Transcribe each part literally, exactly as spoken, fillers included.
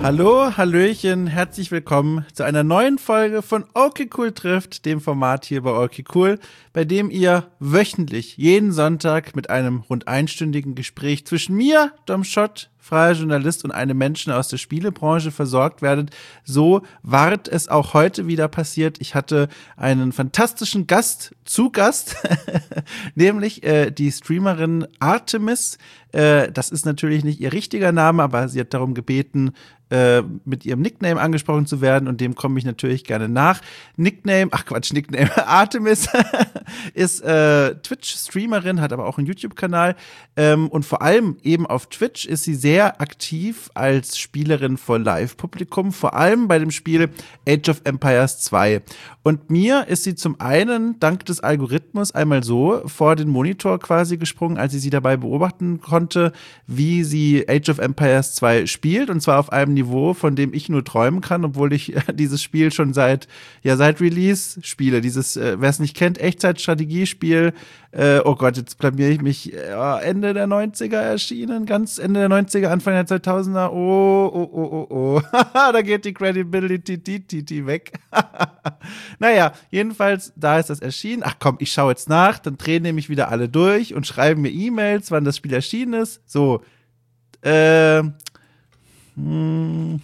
Hallo, Hallöchen, herzlich willkommen zu einer neuen Folge von Okay Cool trifft, dem Format hier bei Okay Cool, bei dem ihr wöchentlich, jeden Sonntag mit einem rund einstündigen Gespräch zwischen mir, Dom Schott, freier Journalist und einem Menschen aus der Spielebranche versorgt werdet. So ward es auch heute wieder passiert. Ich hatte einen fantastischen Gast zu Gast, nämlich äh, die Streamerin Artemis. Äh, das ist natürlich nicht ihr richtiger Name, aber sie hat darum gebeten, äh, mit ihrem Nickname angesprochen zu werden, und dem komme ich natürlich gerne nach. Nickname, ach Quatsch, Nickname, Artemis ist äh, Twitch-Streamerin, hat aber auch einen YouTube-Kanal, ähm, und vor allem eben auf Twitch ist sie sehr aktiv als Spielerin vor Live-Publikum, vor allem bei dem Spiel Age of Empires zwei. Und mir ist sie zum einen dank des Algorithmus einmal so vor den Monitor quasi gesprungen, als ich sie dabei beobachten konnte, wie sie Age of Empires zwei spielt, und zwar auf einem Niveau, von dem ich nur träumen kann, obwohl ich äh, dieses Spiel schon seit ja seit Release spiele. Dieses, äh, wer es nicht kennt, Echtzeit-Strategiespiel. Äh, oh Gott, jetzt blamiere ich mich. Äh, Ende der neunziger erschienen, ganz Ende der neunziger, Anfang der zweitausender. Oh, oh, oh, oh, oh. Da geht die Credibility die, die, die weg. Naja, jedenfalls, da ist das erschienen. Ach komm, ich schaue jetzt nach. Dann drehen nämlich wieder alle durch und schreiben mir E-Mails, wann das Spiel erschienen ist. So, äh, hm.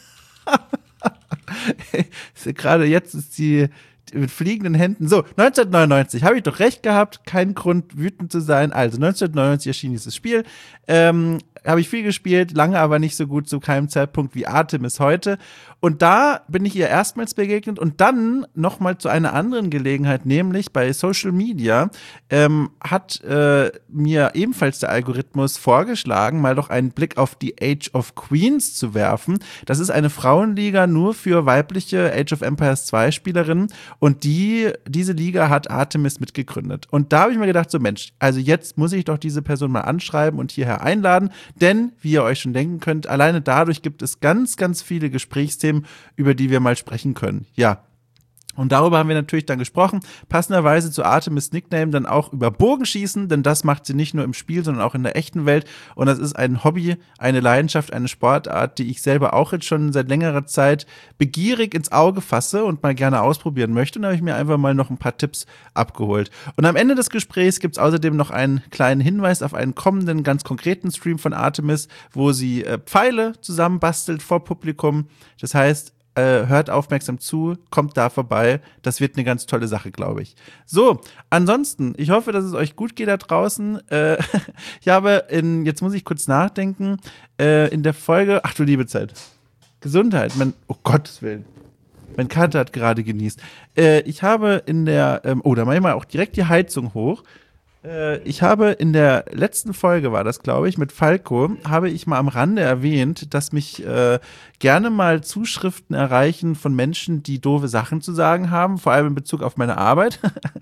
Gerade jetzt ist die mit fliegenden Händen. So, neunzehnhundertneunundneunzig, habe ich doch recht gehabt, kein Grund wütend zu sein. Also neunzehnhundertneunundneunzig erschien dieses Spiel. Ähm, habe ich viel gespielt, lange aber nicht so gut zu keinem Zeitpunkt wie Artemis heute. Und da bin ich ihr erstmals begegnet und dann nochmal zu einer anderen Gelegenheit, nämlich bei Social Media, ähm, hat äh, mir ebenfalls der Algorithmus vorgeschlagen, mal doch einen Blick auf die Age of Queens zu werfen. Das ist eine Frauenliga nur für weibliche Age of Empires zwei Spielerinnen, und die, diese Liga hat Artemis mitgegründet. Und da habe ich mir gedacht, so Mensch, also jetzt muss ich doch diese Person mal anschreiben und hierher einladen, denn, wie ihr euch schon denken könnt, alleine dadurch gibt es ganz, ganz viele Gesprächsthemen, über die wir mal sprechen können. Ja. Und darüber haben wir natürlich dann gesprochen, passenderweise zu Artemis Nickname dann auch über Bogenschießen, denn das macht sie nicht nur im Spiel, sondern auch in der echten Welt, und das ist ein Hobby, eine Leidenschaft, eine Sportart, die ich selber auch jetzt schon seit längerer Zeit begierig ins Auge fasse und mal gerne ausprobieren möchte, und da habe ich mir einfach mal noch ein paar Tipps abgeholt. Und am Ende des Gesprächs gibt es außerdem noch einen kleinen Hinweis auf einen kommenden, ganz konkreten Stream von Artemis, wo sie äh, Pfeile zusammenbastelt vor Publikum. Das heißt, Äh, hört aufmerksam zu, kommt da vorbei. Das wird eine ganz tolle Sache, glaube ich. So, ansonsten, ich hoffe, dass es euch gut geht da draußen. Äh, ich habe in, jetzt muss ich kurz nachdenken, äh, in der Folge, ach du liebe Zeit, Gesundheit, mein, oh Gottes Willen, mein Kater hat gerade genießt. Äh, ich habe in der, ähm, oh, da mache ich mal auch direkt die Heizung hoch. Ich habe in der letzten Folge, war das, glaube ich, mit Falco, habe ich mal am Rande erwähnt, dass mich äh, gerne mal Zuschriften erreichen von Menschen, die doofe Sachen zu sagen haben, vor allem in Bezug auf meine Arbeit.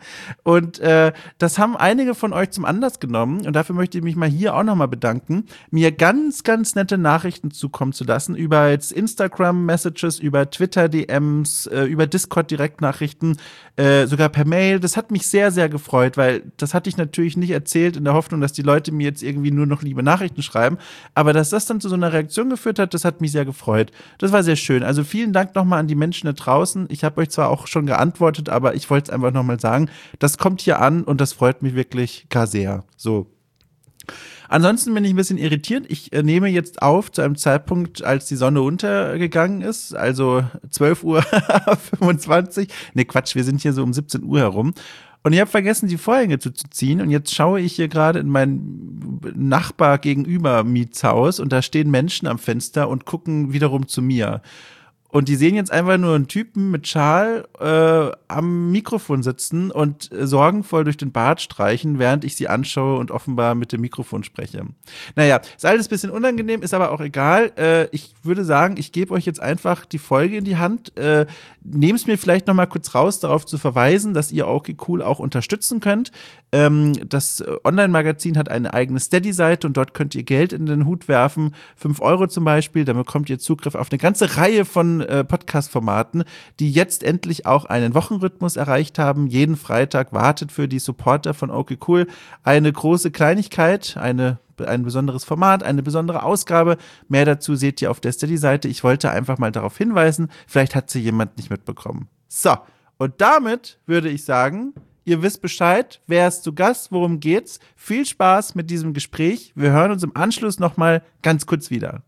Und äh, das haben einige von euch zum Anlass genommen, und dafür möchte ich mich mal hier auch nochmal bedanken, mir ganz, ganz nette Nachrichten zukommen zu lassen über jetzt Instagram-Messages, über Twitter-D Ms, äh, über Discord-Direktnachrichten, äh, sogar per Mail. Das hat mich sehr, sehr gefreut, weil das hatte ich natürlich natürlich nicht erzählt in der Hoffnung, dass die Leute mir jetzt irgendwie nur noch liebe Nachrichten schreiben, aber dass das dann zu so einer Reaktion geführt hat, das hat mich sehr gefreut. Das war sehr schön. Also vielen Dank nochmal an die Menschen da draußen. Ich habe euch zwar auch schon geantwortet, aber ich wollte es einfach nochmal sagen, das kommt hier an und das freut mich wirklich gar sehr. So. Ansonsten bin ich ein bisschen irritiert. Ich äh, nehme jetzt auf zu einem Zeitpunkt, als die Sonne untergegangen ist, also zwölf Uhr fünfundzwanzig. Ne, Quatsch, wir sind hier so um siebzehn Uhr herum. Und ich habe vergessen, die Vorhänge zu, zu ziehen. Und jetzt schaue ich hier gerade in mein Nachbar gegenüber Mietshaus, und da stehen Menschen am Fenster und gucken wiederum zu mir. Und die sehen jetzt einfach nur einen Typen mit Schal äh, am Mikrofon sitzen und äh, sorgenvoll durch den Bart streichen, während ich sie anschaue und offenbar mit dem Mikrofon spreche. Naja, ist alles ein bisschen unangenehm, ist aber auch egal. Äh, ich würde sagen, ich gebe euch jetzt einfach die Folge in die Hand. Äh, Nehmt es mir vielleicht noch mal kurz raus, darauf zu verweisen, dass ihr Okay Cool auch unterstützen könnt. Ähm, das Online-Magazin hat eine eigene Steady-Seite, und dort könnt ihr Geld in den Hut werfen. fünf Euro zum Beispiel, dann bekommt ihr Zugriff auf eine ganze Reihe von äh, Podcast-Formaten, die jetzt endlich auch einen Wochenrhythmus erreicht haben. Jeden Freitag wartet für die Supporter von Okay Cool eine große Kleinigkeit, eine ein besonderes Format, eine besondere Ausgabe. Mehr dazu seht ihr auf der Steady-Seite. Ich wollte einfach mal darauf hinweisen, vielleicht hat sie jemand nicht mitbekommen. So, und damit würde ich sagen, ihr wisst Bescheid, wer ist zu Gast, worum geht's. Viel Spaß mit diesem Gespräch. Wir hören uns im Anschluss nochmal ganz kurz wieder.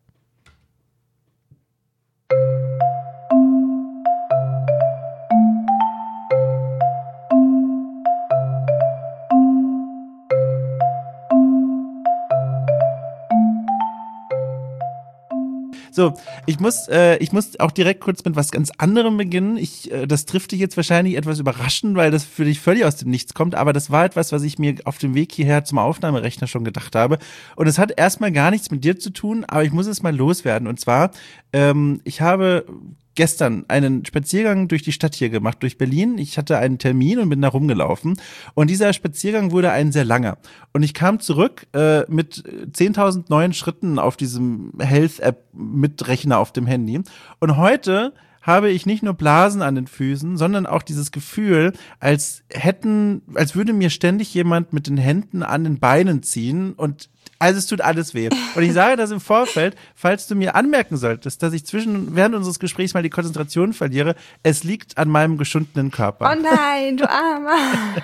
So, ich muss, äh, ich muss auch direkt kurz mit was ganz anderem beginnen. Ich, äh, das trifft dich jetzt wahrscheinlich etwas überraschend, weil das für dich völlig aus dem Nichts kommt, aber das war etwas, was ich mir auf dem Weg hierher zum Aufnahmerechner schon gedacht habe. Und es hat erstmal gar nichts mit dir zu tun, aber ich muss es mal loswerden. Und zwar, ähm, ich habe gestern einen Spaziergang durch die Stadt hier gemacht, durch Berlin. Ich hatte einen Termin und bin da rumgelaufen. Und dieser Spaziergang wurde ein sehr langer. Und ich kam zurück äh, mit zehntausend neuen Schritten auf diesem Health-App-Mitrechner auf dem Handy. Und heute habe ich nicht nur Blasen an den Füßen, sondern auch dieses Gefühl, als hätten, als würde mir ständig jemand mit den Händen an den Beinen ziehen und also es tut alles weh. Und ich sage das im Vorfeld, falls du mir anmerken solltest, dass ich zwischen während unseres Gesprächs mal die Konzentration verliere, es liegt an meinem geschundenen Körper. Oh nein, du Armer.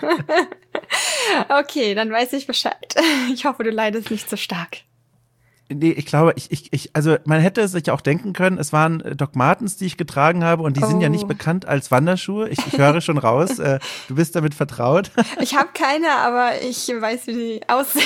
Okay, dann weiß ich Bescheid. Ich hoffe, du leidest nicht so stark. Nee, ich glaube, ich, ich, ich, also man hätte es sich auch denken können, es waren Doc Martens, die ich getragen habe und die oh. sind ja nicht bekannt als Wanderschuhe. Ich, ich höre schon raus, äh, du bist damit vertraut. Ich habe keine, aber ich weiß, wie die aussehen.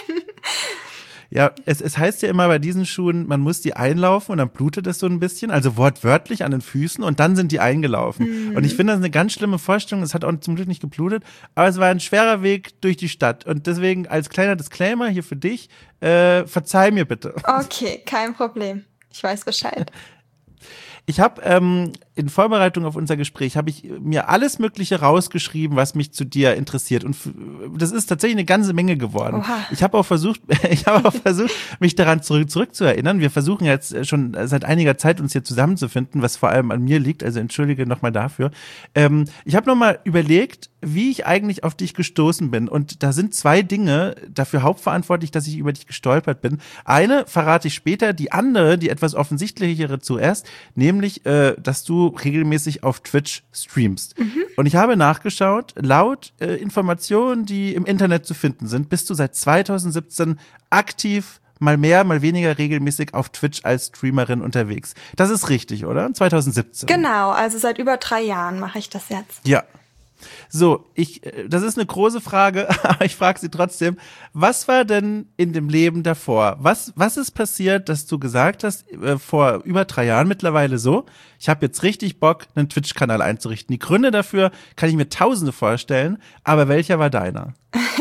Ja, es, es heißt ja immer bei diesen Schuhen, man muss die einlaufen und dann blutet es so ein bisschen, also wortwörtlich an den Füßen und dann sind die eingelaufen. Mhm. Und ich finde das eine ganz schlimme Vorstellung, es hat auch zum Glück nicht geblutet, aber es war ein schwerer Weg durch die Stadt und deswegen als kleiner Disclaimer hier für dich, äh, verzeih mir bitte. Okay, kein Problem. Ich weiß Bescheid. Ich habe ähm, in Vorbereitung auf unser Gespräch habe ich mir alles Mögliche rausgeschrieben, was mich zu dir interessiert und f- das ist tatsächlich eine ganze Menge geworden. Oha. Ich habe auch versucht, ich habe auch versucht, mich daran zurück zurück zu erinnern. Wir versuchen jetzt schon seit einiger Zeit uns hier zusammenzufinden, was vor allem an mir liegt. Also entschuldige nochmal dafür. Ähm, ich habe nochmal überlegt, wie ich eigentlich auf dich gestoßen bin und da sind zwei Dinge dafür hauptverantwortlich, dass ich über dich gestolpert bin. Eine verrate ich später, die andere, die etwas offensichtlichere zuerst, nämlich, äh, dass du regelmäßig auf Twitch streamst. Mhm. Und ich habe nachgeschaut, laut äh, Informationen, die im Internet zu finden sind, bist du seit zweitausendsiebzehn aktiv mal mehr, mal weniger regelmäßig auf Twitch als Streamerin unterwegs. Das ist richtig, oder? zweitausendsiebzehn. Genau, also seit über drei Jahren mache ich das jetzt. Ja. So, ich, das ist eine große Frage, aber ich frage sie trotzdem. Was war denn in dem Leben davor? Was, was ist passiert, dass du gesagt hast, äh, vor über drei Jahren mittlerweile so, ich habe jetzt richtig Bock, einen Twitch-Kanal einzurichten. Die Gründe dafür kann ich mir tausende vorstellen, aber welcher war deiner?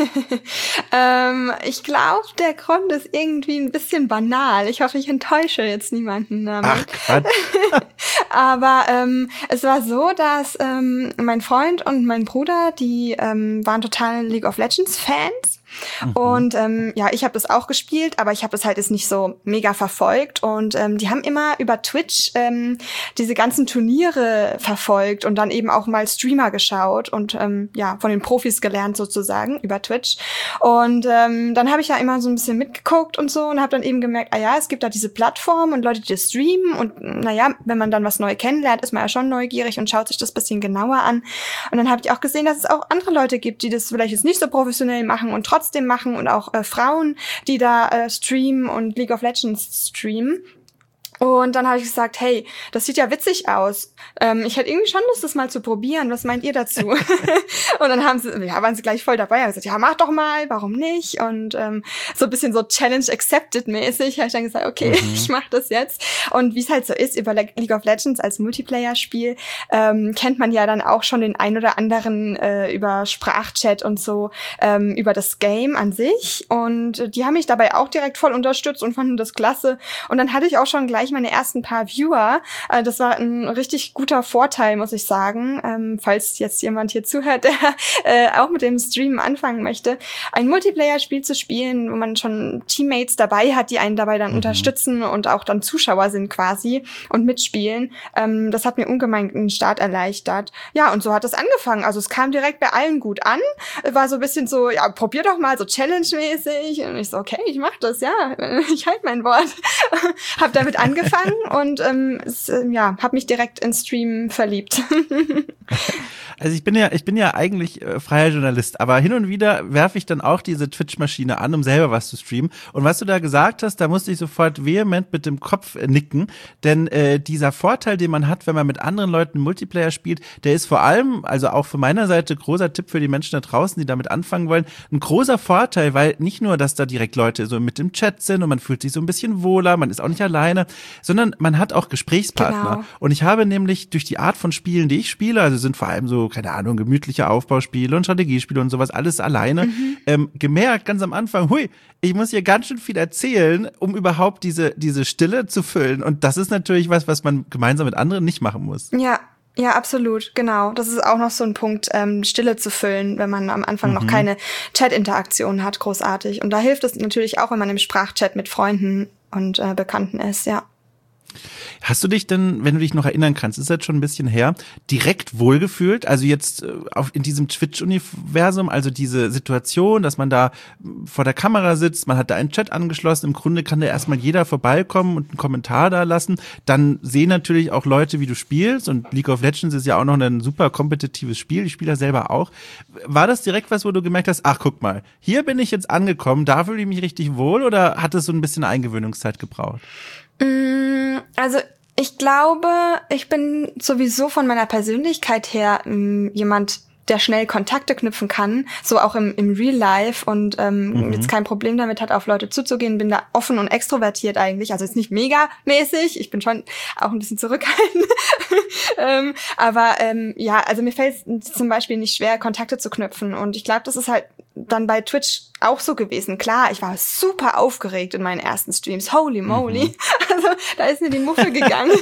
ähm, ich glaube, der Grund ist irgendwie ein bisschen banal. Ich hoffe, ich enttäusche jetzt niemanden damit. Ach, Quatsch. Aber ähm, es war so, dass ähm, mein Freund und mein Bruder, die ähm, waren total League of Legends Fans. Mhm. Und ähm, ja, ich habe das auch gespielt, aber ich habe das halt jetzt nicht so mega verfolgt. Und ähm, die haben immer über Twitch ähm, diese ganzen Turniere verfolgt und dann eben auch mal Streamer geschaut und ähm, ja, von den Profis gelernt sozusagen über Twitch. Und ähm, dann habe ich ja immer so ein bisschen mitgeguckt und so und habe dann eben gemerkt, ah ja, es gibt da diese Plattform und Leute, die das streamen. Und naja, wenn man dann was neu kennenlernt, ist man ja schon neugierig und schaut sich das bisschen genauer an. Und dann habe ich auch gesehen, dass es auch andere Leute gibt, die das vielleicht jetzt nicht so professionell machen und trotzdem trotzdem machen und auch äh, Frauen, die da äh, streamen und League of Legends streamen. Und dann habe ich gesagt, hey, das sieht ja witzig aus. Ähm, ich hätte irgendwie schon Lust, das mal zu probieren. Was meint ihr dazu? Und dann haben sie, ja, waren sie gleich voll dabei. Haben gesagt, ja, mach doch mal, warum nicht? Und ähm, so ein bisschen so Challenge accepted mäßig. Habe ich dann gesagt, okay, mhm. ich mach das jetzt. Und wie es halt so ist, über League of Legends als Multiplayer-Spiel ähm, kennt man ja dann auch schon den ein oder anderen äh, über Sprachchat und so, ähm, über das Game an sich. Und die haben mich dabei auch direkt voll unterstützt und fanden das klasse. Und dann hatte ich auch schon gleich gleich meine ersten paar Viewer. Äh, das war ein richtig guter Vorteil, muss ich sagen. Ähm, falls jetzt jemand hier zuhört, der äh, auch mit dem Streamen anfangen möchte, ein Multiplayer-Spiel zu spielen, wo man schon Teammates dabei hat, die einen dabei dann mhm. unterstützen und auch dann Zuschauer sind quasi und mitspielen. Ähm, das hat mir ungemein den Start erleichtert. Ja, und so hat es angefangen. Also es kam direkt bei allen gut an. War so ein bisschen so, ja, probier doch mal, so Challenge-mäßig. Und ich so, okay, ich mach das, ja. Ich halte mein Wort. Hab damit angefangen und ähm, es, äh, ja, hab mich direkt ins Stream verliebt. Also ich bin ja, ich bin ja eigentlich äh, freier Journalist, aber hin und wieder werfe ich dann auch diese Twitch-Maschine an, um selber was zu streamen. Und was du da gesagt hast, da musste ich sofort vehement mit dem Kopf äh, nicken, denn äh, dieser Vorteil, den man hat, wenn man mit anderen Leuten Multiplayer spielt, der ist vor allem, also auch von meiner Seite, großer Tipp für die Menschen da draußen, die damit anfangen wollen, ein großer Vorteil, weil nicht nur, dass da direkt Leute so mit im Chat sind und man fühlt sich so ein bisschen wohler, man ist auch nicht alleine, sondern man hat auch Gesprächspartner. Genau. Und ich habe nämlich durch die Art von Spielen, die ich spiele, also sind vor allem so, keine Ahnung, gemütliche Aufbauspiele und Strategiespiele und sowas, alles alleine, mhm. ähm, gemerkt ganz am Anfang, hui, ich muss hier ganz schön viel erzählen, um überhaupt diese, diese Stille zu füllen. Und das ist natürlich was, was man gemeinsam mit anderen nicht machen muss. Ja. Ja, absolut, genau. Das ist auch noch so ein Punkt, ähm, Stille zu füllen, wenn man am Anfang mhm. noch keine Chat-Interaktion hat, großartig. Und da hilft es natürlich auch, wenn man im Sprachchat mit Freunden und äh, Bekannten ist, ja. Hast du dich denn, wenn du dich noch erinnern kannst, ist jetzt schon ein bisschen her, direkt wohlgefühlt? Also jetzt auf, in diesem Twitch-Universum, also diese Situation, dass man da vor der Kamera sitzt, man hat da einen Chat angeschlossen, im Grunde kann da erstmal jeder vorbeikommen und einen Kommentar da lassen. Dann sehen natürlich auch Leute, wie du spielst, und League of Legends ist ja auch noch ein super kompetitives Spiel, ich spiele da selber auch. War das direkt was, wo du gemerkt hast, ach guck mal, hier bin ich jetzt angekommen, da fühle ich mich richtig wohl, oder hat es so ein bisschen Eingewöhnungszeit gebraucht? Also ich glaube, ich bin sowieso von meiner Persönlichkeit her ähm, jemand, der schnell Kontakte knüpfen kann, so auch im, im Real Life und ähm, mhm. jetzt kein Problem damit hat, auf Leute zuzugehen, bin da offen und extrovertiert eigentlich, also jetzt nicht mega-mäßig, ich bin schon auch ein bisschen zurückhaltend, ähm, aber ähm, ja, also mir fällt es zum Beispiel nicht schwer, Kontakte zu knüpfen, und ich glaube, das ist halt dann bei Twitch auch so gewesen. Klar, ich war super aufgeregt in meinen ersten Streams. Holy moly. Mhm. Also da ist mir die Muffe gegangen.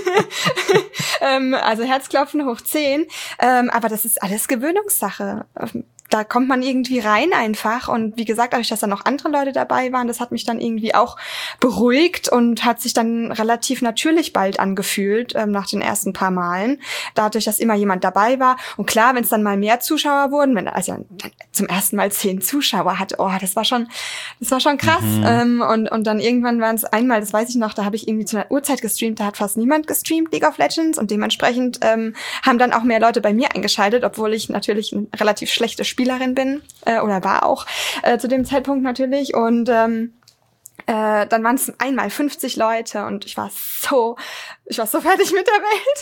ähm, also Herzklopfen hoch zehn. Ähm, aber das ist alles Gewöhnungssache. Da kommt man irgendwie rein einfach, und wie gesagt, dadurch, dass da noch andere Leute dabei waren, das hat mich dann irgendwie auch beruhigt und hat sich dann relativ natürlich bald angefühlt, ähm, nach den ersten paar Malen, dadurch, dass immer jemand dabei war. Und klar, wenn es dann mal mehr Zuschauer wurden, wenn also dann zum ersten Mal zehn Zuschauer hatte, oh, das war schon, das war schon krass. Mhm. Ähm, und und dann irgendwann waren es einmal, das weiß ich noch, da habe ich irgendwie zu einer Uhrzeit gestreamt, da hat fast niemand gestreamt, League of Legends, und dementsprechend ähm, haben dann auch mehr Leute bei mir eingeschaltet, obwohl ich natürlich ein relativ schlechtes Spiel Spielerin bin, äh, oder war auch äh, zu dem Zeitpunkt natürlich, und ähm, äh, dann waren es einmal fünfzig Leute, und ich war so, ich war so fertig mit der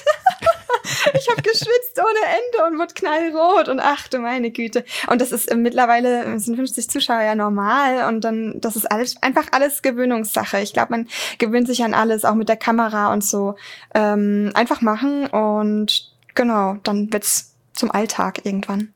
Welt. Ich habe geschwitzt ohne Ende und wurde knallrot, und ach du meine Güte. Und das ist äh, mittlerweile, sind fünfzig Zuschauer ja normal, und dann, das ist alles, einfach alles Gewöhnungssache. Ich glaube, man gewöhnt sich an alles, auch mit der Kamera und so. Ähm, einfach machen, und genau, dann wird's zum Alltag irgendwann.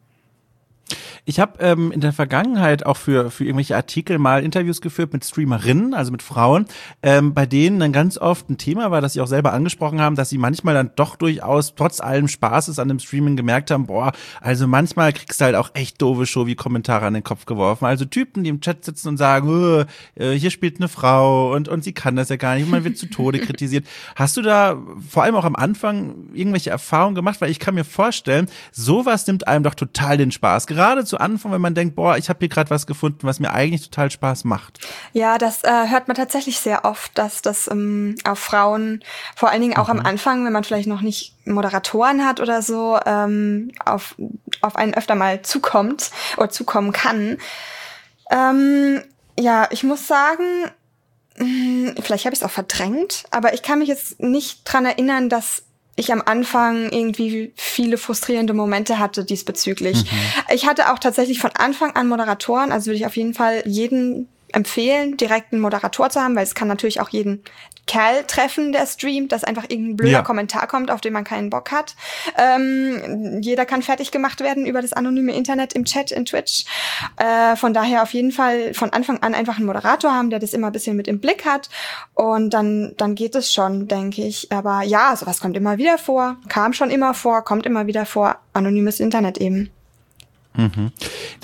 Ich habe ähm, in der Vergangenheit auch für für irgendwelche Artikel mal Interviews geführt mit Streamerinnen, also mit Frauen, ähm, bei denen dann ganz oft ein Thema war, das sie auch selber angesprochen haben, dass sie manchmal dann doch durchaus trotz allem Spaßes an dem Streaming gemerkt haben, boah, also manchmal kriegst du halt auch echt doofe Show-wie-Kommentare an den Kopf geworfen. Also Typen, die im Chat sitzen und sagen, oh, äh, hier spielt eine Frau und und sie kann das ja gar nicht, und man wird zu Tode kritisiert. Hast du da vor allem auch am Anfang irgendwelche Erfahrungen gemacht? Weil ich kann mir vorstellen, sowas nimmt einem doch total den Spaß. Gerade zu Anfang, wenn man denkt, boah, ich habe hier gerade was gefunden, was mir eigentlich total Spaß macht. Ja, das äh, hört man tatsächlich sehr oft, dass das ähm, auf Frauen, vor allen Dingen auch mhm. am Anfang, wenn man vielleicht noch nicht Moderatoren hat oder so, ähm, auf, auf einen öfter mal zukommt oder zukommen kann. Ähm, ja, ich muss sagen, vielleicht habe ich es auch verdrängt, aber ich kann mich jetzt nicht dran erinnern, dass ich am Anfang irgendwie viele frustrierende Momente hatte diesbezüglich. Mhm. Ich hatte auch tatsächlich von Anfang an Moderatoren, also würde ich auf jeden Fall jeden empfehlen, direkt einen Moderator zu haben, weil es kann natürlich auch jeden Kerl treffen, der streamt, dass einfach irgendein blöder Ja. Kommentar kommt, auf den man keinen Bock hat. Ähm, jeder kann fertig gemacht werden über das anonyme Internet im Chat in Twitch. Äh, von daher auf jeden Fall von Anfang an einfach einen Moderator haben, der das immer ein bisschen mit im Blick hat. Und dann, dann geht es schon, denke ich. Aber ja, sowas kommt immer wieder vor, kam schon immer vor, kommt immer wieder vor. Anonymes Internet eben. Mhm.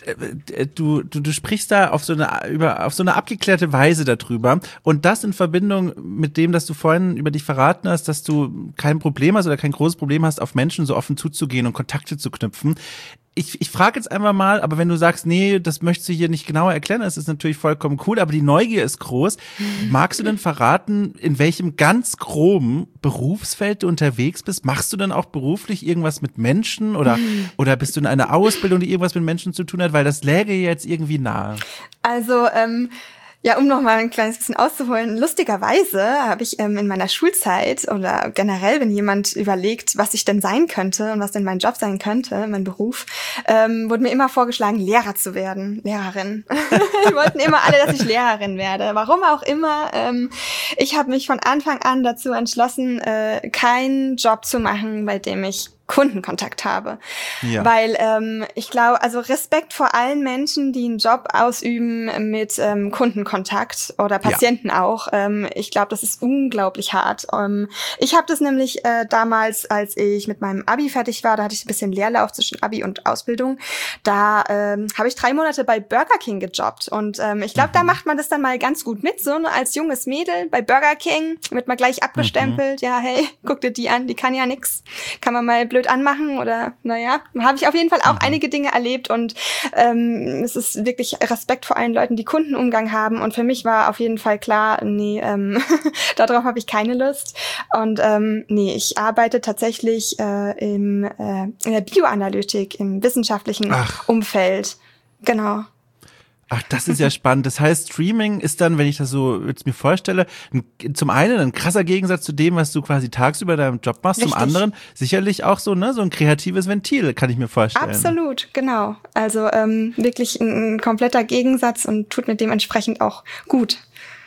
Du, du, du sprichst da auf so eine, über, auf so eine abgeklärte Weise darüber und das in Verbindung mit dem, dass du vorhin über dich verraten hast, dass du kein Problem hast oder kein großes Problem hast, auf Menschen so offen zuzugehen und Kontakte zu knüpfen. Ich, ich frage jetzt einfach mal, aber wenn du sagst, nee, das möchtest du hier nicht genauer erklären, das ist natürlich vollkommen cool, aber die Neugier ist groß. Magst du denn verraten, in welchem ganz groben Berufsfeld du unterwegs bist? Machst du denn auch beruflich irgendwas mit Menschen oder, oder bist du in einer Ausbildung, die irgendwas mit Menschen zu tun hat? Weil das läge jetzt irgendwie nahe. Also, ähm, ja, um noch mal ein kleines bisschen auszuholen, lustigerweise habe ich ähm, in meiner Schulzeit oder generell, wenn jemand überlegt, was ich denn sein könnte und was denn mein Job sein könnte, mein Beruf, ähm, wurde mir immer vorgeschlagen, Lehrer zu werden, Lehrerin. Die wollten immer alle, dass ich Lehrerin werde. Warum auch immer. Ähm, ich habe mich von Anfang an dazu entschlossen, äh, keinen Job zu machen, bei dem ich Kundenkontakt habe. Ja. Weil ähm, ich glaube, also Respekt vor allen Menschen, die einen Job ausüben mit ähm, Kundenkontakt oder Patienten ja. auch. Ähm, ich glaube, das ist unglaublich hart. Ähm, ich habe das nämlich äh, damals, als ich mit meinem Abi fertig war, da hatte ich ein bisschen Leerlauf zwischen Abi und Ausbildung, da ähm, habe ich drei Monate bei Burger King gejobbt. Und ähm, ich glaube, mhm. da macht man das dann mal ganz gut mit, so ne, als junges Mädel bei Burger King wird man gleich abgestempelt. Mhm. Ja, hey, guck dir die an, die kann ja nix. Kann man mal blöd anmachen oder naja, habe ich auf jeden Fall auch mhm. einige Dinge erlebt und ähm, es ist wirklich Respekt vor allen Leuten, die Kundenumgang haben und für mich war auf jeden Fall klar, nee, ähm, darauf habe ich keine Lust und ähm, nee, ich arbeite tatsächlich äh, im, äh, in der Bioanalytik, im wissenschaftlichen Ach. Umfeld, genau. Ach, das ist ja spannend. Das heißt, Streaming ist dann, wenn ich das so jetzt mir vorstelle, ein, zum einen ein krasser Gegensatz zu dem, was du quasi tagsüber in deinem Job machst, Richtig. Zum anderen sicherlich auch so, ne, so ein kreatives Ventil, kann ich mir vorstellen. Absolut, genau. Also ähm, wirklich ein, ein kompletter Gegensatz und tut mir dementsprechend auch gut.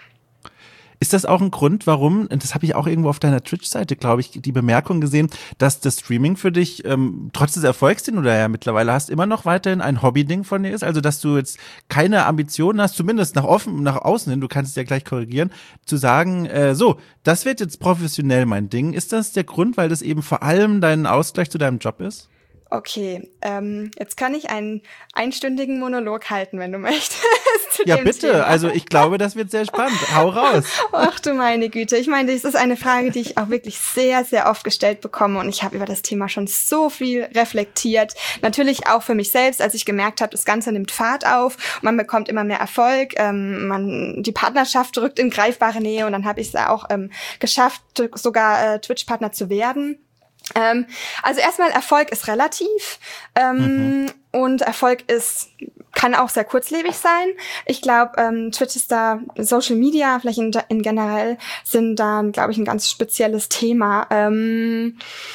Ist das auch ein Grund, warum, das habe ich auch irgendwo auf deiner Twitch-Seite, glaube ich, die Bemerkung gesehen, dass das Streaming für dich, ähm, trotz des Erfolgs, den du da ja mittlerweile hast, immer noch weiterhin ein Hobby-Ding von dir ist? Also, dass du jetzt keine Ambitionen hast, zumindest nach offen, nach außen hin, du kannst es ja gleich korrigieren, zu sagen, äh, so, das wird jetzt professionell mein Ding. Ist das der Grund, weil das eben vor allem dein Ausgleich zu deinem Job ist? Okay, ähm, jetzt kann ich einen einstündigen Monolog halten, wenn du möchtest. Ja, bitte. Thema. Also ich glaube, das wird sehr spannend. Hau raus. Ach du meine Güte. Ich meine, das ist eine Frage, die ich auch wirklich sehr, sehr oft gestellt bekomme und ich habe über das Thema schon so viel reflektiert. Natürlich auch für mich selbst, als ich gemerkt habe, das Ganze nimmt Fahrt auf, man bekommt immer mehr Erfolg, ähm, man die Partnerschaft rückt in greifbare Nähe und dann habe ich es auch ähm, geschafft, sogar äh, Twitch-Partner zu werden. Ähm, also erstmal, Erfolg ist relativ ähm, mhm. und Erfolg ist kann auch sehr kurzlebig sein. Ich glaube, ähm, Twitch ist da, Social Media, vielleicht in, in generell, sind da, glaube ich, ein ganz spezielles Thema. Ähm,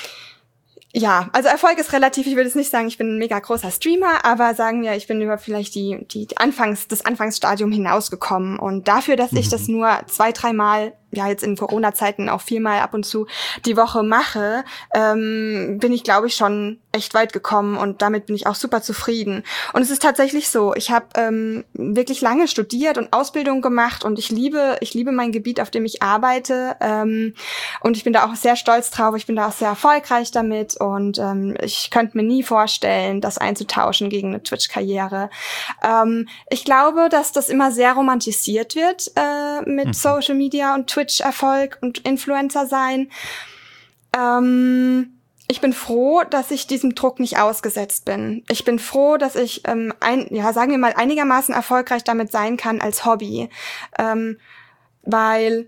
Ja, also Erfolg ist relativ, ich will jetzt nicht sagen, ich bin ein mega großer Streamer, aber sagen wir, ich bin über vielleicht die, die Anfangs, das Anfangsstadium hinausgekommen und dafür, dass mhm. ich das nur zwei, dreimal, ja jetzt in Corona-Zeiten auch viermal ab und zu die Woche mache, ähm, bin ich glaube ich schon echt weit gekommen und damit bin ich auch super zufrieden. Und es ist tatsächlich so, ich habe ähm, wirklich lange studiert und Ausbildung gemacht und ich liebe, ich liebe mein Gebiet, auf dem ich arbeite ähm, und ich bin da auch sehr stolz drauf, ich bin da auch sehr erfolgreich damit. Und ähm, ich könnte mir nie vorstellen, das einzutauschen gegen eine Twitch-Karriere. Ähm, ich glaube, dass das immer sehr romantisiert wird äh, mit mhm. Social Media und Twitch-Erfolg und Influencer sein. Ähm, ich bin froh, dass ich diesem Druck nicht ausgesetzt bin. Ich bin froh, dass ich, ähm, ein, ja, sagen wir mal, einigermaßen erfolgreich damit sein kann als Hobby. Ähm, weil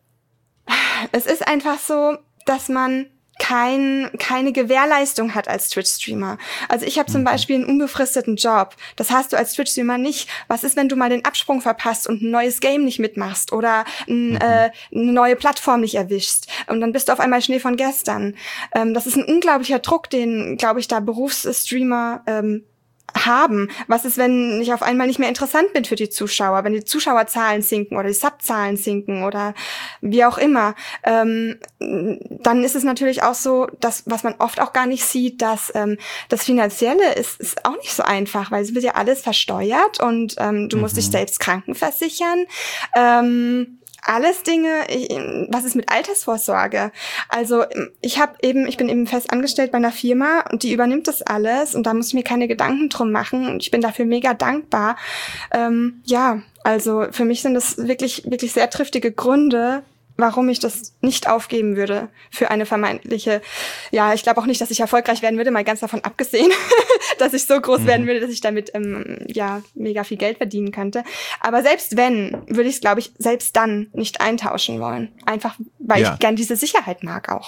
es ist einfach so, dass man kein, keine Gewährleistung hat als Twitch-Streamer. Also ich habe zum Beispiel einen unbefristeten Job. Das hast du als Twitch-Streamer nicht. Was ist, wenn du mal den Absprung verpasst und ein neues Game nicht mitmachst oder ein, mhm. äh, eine neue Plattform nicht erwischst und dann bist du auf einmal Schnee von gestern. Ähm, das ist ein unglaublicher Druck, den, glaube ich, da Berufsstreamer ähm, haben? Was ist, wenn ich auf einmal nicht mehr interessant bin für die Zuschauer, wenn die Zuschauerzahlen sinken oder die Subzahlen sinken oder wie auch immer? Ähm, dann ist es natürlich auch so, dass, was man oft auch gar nicht sieht, dass ähm, das Finanzielle ist, ist auch nicht so einfach, weil es wird ja alles versteuert und ähm, du musst mhm. dich selbst krankenversichern. Ähm, Alles Dinge, ich, was ist mit Altersvorsorge? Also ich habe eben, ich bin eben fest angestellt bei einer Firma und die übernimmt das alles und da muss ich mir keine Gedanken drum machen und ich bin dafür mega dankbar. Ähm, ja, also für mich sind das wirklich, wirklich sehr triftige Gründe, warum ich das nicht aufgeben würde für eine vermeintliche, ja, ich glaube auch nicht, dass ich erfolgreich werden würde, mal ganz davon abgesehen, dass ich so groß mhm. werden würde, dass ich damit ähm, ja mega viel Geld verdienen könnte. Aber selbst wenn, würde ich es, glaube ich, selbst dann nicht eintauschen wollen. Einfach, weil ja. ich gern diese Sicherheit mag auch.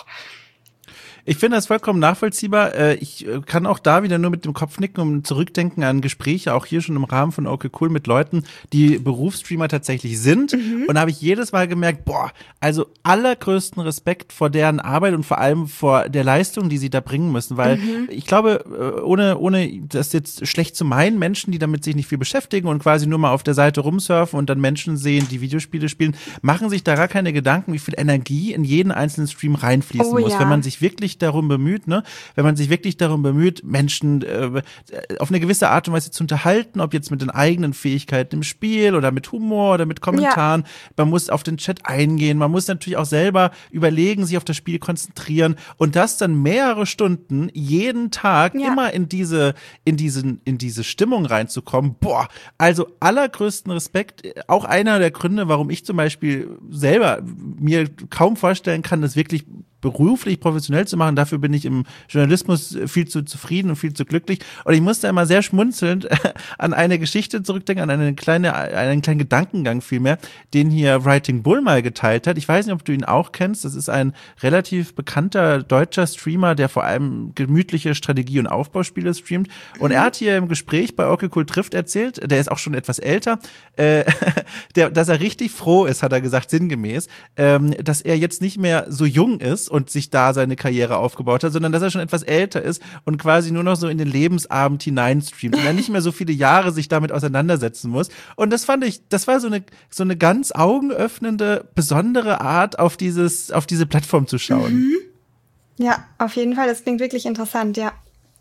Ich finde das vollkommen nachvollziehbar. Ich kann auch da wieder nur mit dem Kopf nicken und zurückdenken an Gespräche, auch hier schon im Rahmen von Okay Cool mit Leuten, die Berufsstreamer tatsächlich sind. Mhm. Und da habe ich jedes Mal gemerkt, boah, also allergrößten Respekt vor deren Arbeit und vor allem vor der Leistung, die sie da bringen müssen. Weil mhm. ich glaube, ohne ohne das jetzt schlecht zu meinen, Menschen, die damit sich nicht viel beschäftigen und quasi nur mal auf der Seite rumsurfen und dann Menschen sehen, die Videospiele spielen, machen sich da gar keine Gedanken, wie viel Energie in jeden einzelnen Stream reinfließen oh, muss, ja. wenn man sich wirklich darum bemüht, ne, wenn man sich wirklich darum bemüht, Menschen äh, auf eine gewisse Art und Weise zu unterhalten, ob jetzt mit den eigenen Fähigkeiten im Spiel oder mit Humor oder mit Kommentaren. Ja. Man muss auf den Chat eingehen, man muss natürlich auch selber überlegen, sich auf das Spiel konzentrieren und das dann mehrere Stunden jeden Tag ja. immer in diese in diesen in diese Stimmung reinzukommen. Boah, also allergrößten Respekt. Auch einer der Gründe, warum ich zum Beispiel selber mir kaum vorstellen kann, das wirklich beruflich professionell zu machen. Dafür bin ich im Journalismus viel zu zufrieden und viel zu glücklich. Und ich musste immer sehr schmunzelnd an eine Geschichte zurückdenken, an eine kleine, einen kleinen Gedankengang vielmehr, den hier Writing Bull mal geteilt hat. Ich weiß nicht, ob du ihn auch kennst. Das ist ein relativ bekannter deutscher Streamer, der vor allem gemütliche Strategie- und Aufbauspiele streamt. Und er hat hier im Gespräch bei Okay Cool trifft erzählt, der ist auch schon etwas älter, äh, der, dass er richtig froh ist, hat er gesagt, sinngemäß, ähm, dass er jetzt nicht mehr so jung ist und sich da seine Karriere aufgebaut hat, sondern dass er schon etwas älter ist und quasi nur noch so in den Lebensabend hineinstreamt und er nicht mehr so viele Jahre sich damit auseinandersetzen muss. Und das fand ich, das war so eine so eine ganz augenöffnende, besondere Art, auf dieses auf diese Plattform zu schauen. Mhm. Ja, auf jeden Fall. Das klingt wirklich interessant, ja.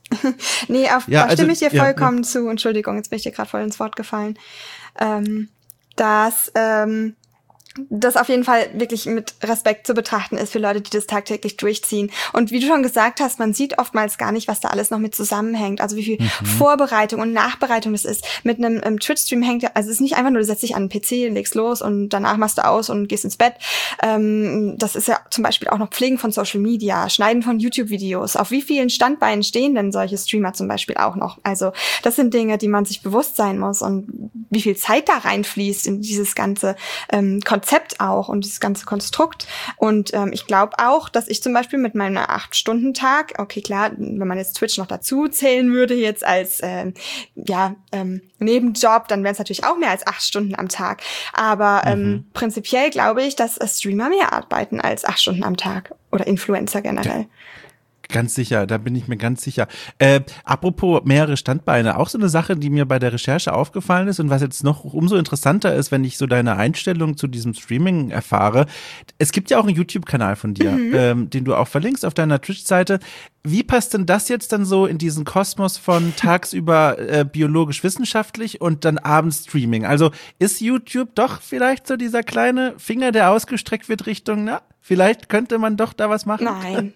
nee, auf, ja, da stimme also, ich dir vollkommen ja, ja. zu. Entschuldigung, jetzt bin ich dir gerade voll ins Wort gefallen. Ähm, dass ähm, das auf jeden Fall wirklich mit Respekt zu betrachten ist für Leute, die das tagtäglich durchziehen. Und wie du schon gesagt hast, man sieht oftmals gar nicht, was da alles noch mit zusammenhängt. Also wie viel mhm. Vorbereitung und Nachbereitung das ist. Mit einem, einem Twitch-Stream hängt ja, also es ist nicht einfach nur, du setzt dich an den P C, legst los und danach machst du aus und gehst ins Bett. Ähm, das ist ja zum Beispiel auch noch Pflegen von Social Media, Schneiden von YouTube-Videos. Auf wie vielen Standbeinen stehen denn solche Streamer zum Beispiel auch noch? Also das sind Dinge, die man sich bewusst sein muss und wie viel Zeit da reinfließt in dieses ganze ähm, Konzept auch und dieses ganze Konstrukt. Und ähm, ich glaube auch, dass ich zum Beispiel mit meinem acht-Stunden-Tag, okay, klar, wenn man jetzt Twitch noch dazu zählen würde, jetzt als ähm, ja ähm, Nebenjob, dann wären es natürlich auch mehr als acht Stunden am Tag. Aber ähm, mhm. prinzipiell glaube ich, dass Streamer mehr arbeiten als acht Stunden am Tag oder Influencer generell. Ja. Ganz sicher, da bin ich mir ganz sicher. Äh, apropos mehrere Standbeine, auch so eine Sache, die mir bei der Recherche aufgefallen ist und was jetzt noch umso interessanter ist, wenn ich so deine Einstellung zu diesem Streaming erfahre. Es gibt ja auch einen YouTube-Kanal von dir, mhm. ähm, den du auch verlinkst auf deiner Twitch-Seite. Wie passt denn das jetzt dann so in diesen Kosmos von tagsüber äh, biologisch-wissenschaftlich und dann abends Streaming? Also ist YouTube doch vielleicht so dieser kleine Finger, der ausgestreckt wird Richtung, na, vielleicht könnte man doch da was machen? Nein.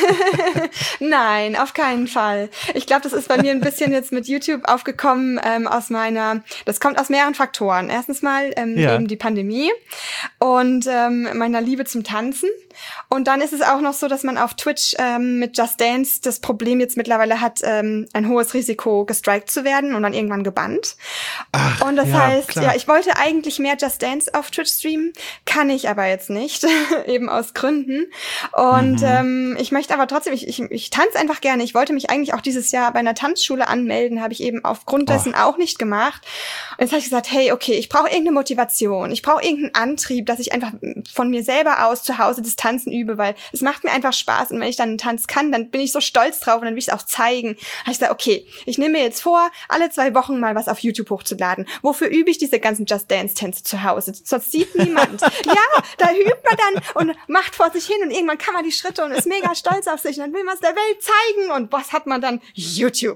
Nein, auf keinen Fall. Ich glaube, das ist bei mir ein bisschen jetzt mit YouTube aufgekommen ähm, aus meiner, das kommt aus mehreren Faktoren. Erstens mal ähm, ja. eben die Pandemie und ähm, meiner Liebe zum Tanzen. Und dann ist es auch noch so, dass man auf Twitch ähm, mit Just Dance das Problem jetzt mittlerweile hat, ähm, ein hohes Risiko gestrikt zu werden und dann irgendwann gebannt. Ach, und das ja, heißt, klar. ja, ich wollte eigentlich mehr Just Dance auf Twitch streamen, kann ich aber jetzt nicht, eben aus Gründen. Und mhm. ähm, ich ich möchte aber trotzdem, ich, ich, ich tanze einfach gerne. Ich wollte mich eigentlich auch dieses Jahr bei einer Tanzschule anmelden, habe ich eben aufgrund dessen oh. auch nicht gemacht. Und jetzt habe ich gesagt, hey, okay, ich brauche irgendeine Motivation, ich brauche irgendeinen Antrieb, dass ich einfach von mir selber aus zu Hause das Tanzen übe, weil es macht mir einfach Spaß und wenn ich dann einen Tanz kann, dann bin ich so stolz drauf und dann will ich es auch zeigen. Da habe ich gesagt, okay, ich nehme mir jetzt vor, alle zwei Wochen mal was auf YouTube hochzuladen. Wofür übe ich diese ganzen Just Dance-Tänze zu Hause? Sonst sieht niemand. Ja, da übt man dann und macht vor sich hin und irgendwann kann man die Schritte und ist mega stolz auf sich und dann will man es der Welt zeigen und was hat man dann? YouTube.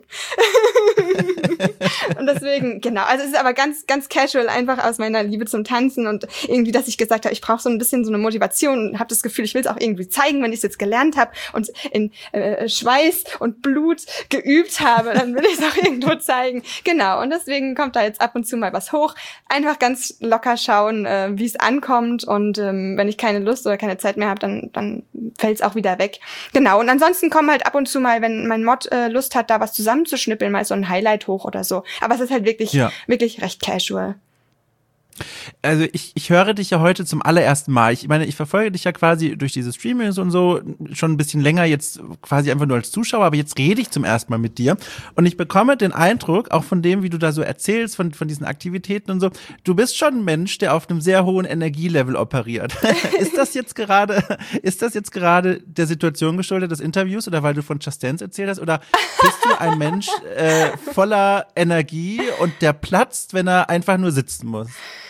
Und deswegen, genau, also es ist aber ganz, ganz casual, einfach aus meiner Liebe zum Tanzen und irgendwie, dass ich gesagt habe, ich brauche so ein bisschen so eine Motivation und habe das Gefühl, ich will es auch irgendwie zeigen, wenn ich es jetzt gelernt habe und in äh, Schweiß und Blut geübt habe, dann will ich es auch irgendwo zeigen. Genau, und deswegen kommt da jetzt ab und zu mal was hoch. Einfach ganz locker schauen, äh, wie es ankommt und ähm, wenn ich keine Lust oder keine Zeit mehr habe, dann, dann fällt es auch wieder weg. Genau, und ansonsten kommen halt ab und zu mal, wenn mein Mod äh, Lust hat, da was zusammenzuschnippeln, mal so ein Highlight hoch oder so. Aber es ist halt wirklich, ja. wirklich recht casual. Also ich, ich höre dich ja heute zum allerersten Mal. Ich meine, ich verfolge dich ja quasi durch diese Streamings und so schon ein bisschen länger, jetzt quasi einfach nur als Zuschauer, aber jetzt rede ich zum ersten Mal mit dir und ich bekomme den Eindruck, auch von dem, wie du da so erzählst, von, von diesen Aktivitäten und so, du bist schon ein Mensch, der auf einem sehr hohen Energielevel operiert. Ist das jetzt gerade, ist das jetzt gerade der Situation geschuldet des Interviews oder weil du von Just Dance erzählt hast oder bist du ein Mensch äh, voller Energie und der platzt, wenn er einfach nur sitzen muss?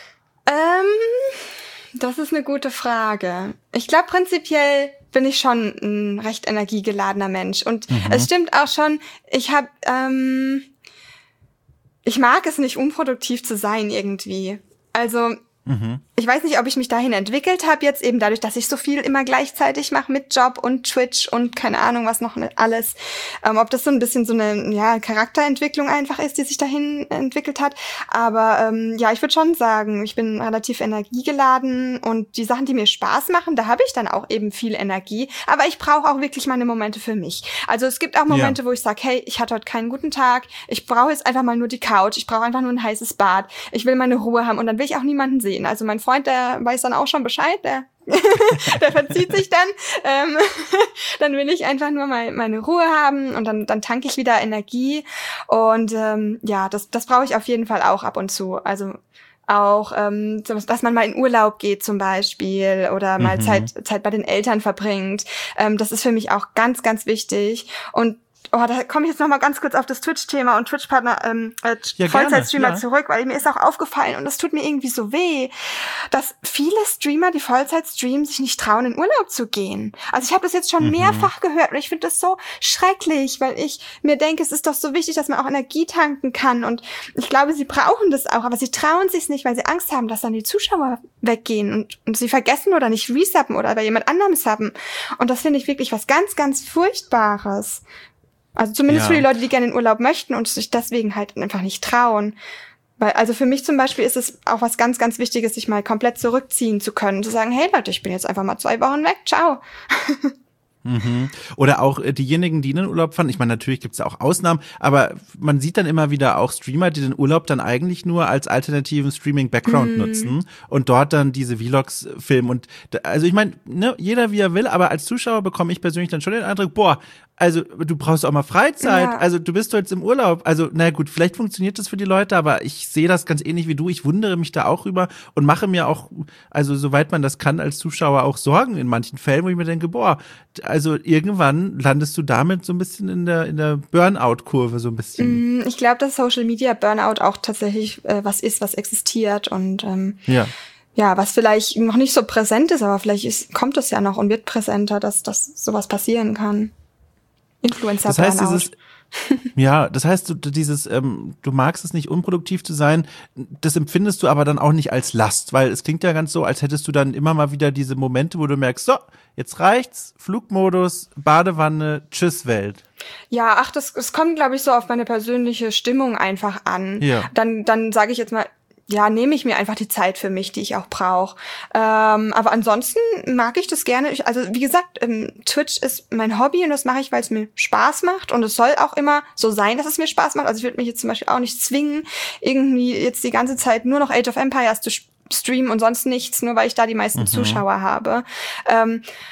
Ähm, das ist eine gute Frage. Ich glaube, prinzipiell bin ich schon ein recht energiegeladener Mensch. Und mhm. es stimmt auch schon, ich habe, ähm, ich mag es nicht, unproduktiv zu sein irgendwie. Also, mhm. ich weiß nicht, ob ich mich dahin entwickelt habe, jetzt eben dadurch, dass ich so viel immer gleichzeitig mache mit Job und Twitch und keine Ahnung, was noch alles. Ähm, ob das so ein bisschen so eine ja Charakterentwicklung einfach ist, die sich dahin entwickelt hat. Aber ähm, ja, ich würde schon sagen, ich bin relativ energiegeladen und die Sachen, die mir Spaß machen, da habe ich dann auch eben viel Energie. Aber ich brauche auch wirklich meine Momente für mich. Also es gibt auch Momente, ja. wo ich sage, hey, ich hatte heute keinen guten Tag, ich brauche jetzt einfach mal nur die Couch, ich brauche einfach nur ein heißes Bad, ich will meine Ruhe haben und dann will ich auch niemanden sehen. Also mein Freund, der weiß dann auch schon Bescheid, der, der verzieht sich dann. Ähm, dann will ich einfach nur mal meine Ruhe haben und dann, dann tanke ich wieder Energie. Und ähm, ja, das, das brauche ich auf jeden Fall auch ab und zu. Also auch, ähm, dass man mal in Urlaub geht zum Beispiel oder mal mhm. Zeit, Zeit bei den Eltern verbringt. Ähm, das ist für mich auch ganz, ganz wichtig. Und oh, da komme ich jetzt noch mal ganz kurz auf das Twitch-Thema und Twitch-Partner, ähm, äh, ja, Vollzeitstreamer ja. zurück, weil mir ist auch aufgefallen und das tut mir irgendwie so weh, dass viele Streamer, die Vollzeit streamen, sich nicht trauen, in Urlaub zu gehen. Also ich habe das jetzt schon mhm. mehrfach gehört und ich finde das so schrecklich, weil ich mir denke, es ist doch so wichtig, dass man auch Energie tanken kann und ich glaube, sie brauchen das auch, aber sie trauen sich nicht, weil sie Angst haben, dass dann die Zuschauer weggehen und, und sie vergessen oder nicht resuppen oder bei jemand anderem suppen. Und das finde ich wirklich was ganz, ganz Furchtbares. Also zumindest ja. für die Leute, die gerne in Urlaub möchten und sich deswegen halt einfach nicht trauen. Weil, also für mich zum Beispiel ist es auch was ganz, ganz Wichtiges, sich mal komplett zurückziehen zu können. Zu sagen, hey Leute, ich bin jetzt einfach mal zwei Wochen weg, ciao. Mhm. Oder auch äh, diejenigen, die in den Urlaub fahren. Ich meine, natürlich gibt es auch Ausnahmen, aber man sieht dann immer wieder auch Streamer, die den Urlaub dann eigentlich nur als alternativen Streaming-Background mhm. nutzen und dort dann diese Vlogs filmen. Und da, also ich meine, ne, jeder wie er will, aber als Zuschauer bekomme ich persönlich dann schon den Eindruck, boah, also du brauchst auch mal Freizeit, ja. also du bist jetzt im Urlaub, also na gut, vielleicht funktioniert das für die Leute, aber ich sehe das ganz ähnlich wie du, ich wundere mich da auch über und mache mir auch, also soweit man das kann als Zuschauer auch Sorgen in manchen Fällen, wo ich mir denke, boah, also irgendwann landest du damit so ein bisschen in der in der Burnout-Kurve so ein bisschen. Ich glaube, dass Social Media Burnout auch tatsächlich äh, was ist, was existiert und ähm, ja. ja, was vielleicht noch nicht so präsent ist, aber vielleicht ist, kommt es ja noch und wird präsenter, dass, dass sowas passieren kann. Influencer Das heißt, dieses, ja, das heißt, du, dieses, ähm, du magst es nicht, unproduktiv zu sein, das empfindest du aber dann auch nicht als Last, weil es klingt ja ganz so, als hättest du dann immer mal wieder diese Momente, wo du merkst, so, jetzt reicht's, Flugmodus, Badewanne, tschüss Welt. Ja, ach, das, das kommt, glaube ich, so auf meine persönliche Stimmung einfach an. Ja. Dann, dann sage ich jetzt mal, ja, nehme ich mir einfach die Zeit für mich, die ich auch brauche. Ähm, aber ansonsten mag ich das gerne. Ich, also wie gesagt, ähm, Twitch ist mein Hobby und das mache ich, weil es mir Spaß macht. Und es soll auch immer so sein, dass es mir Spaß macht. Also ich würde mich jetzt zum Beispiel auch nicht zwingen, irgendwie jetzt die ganze Zeit nur noch Age of Empires zu streamen und sonst nichts, nur weil ich da die meisten mhm. Zuschauer habe. Ähm,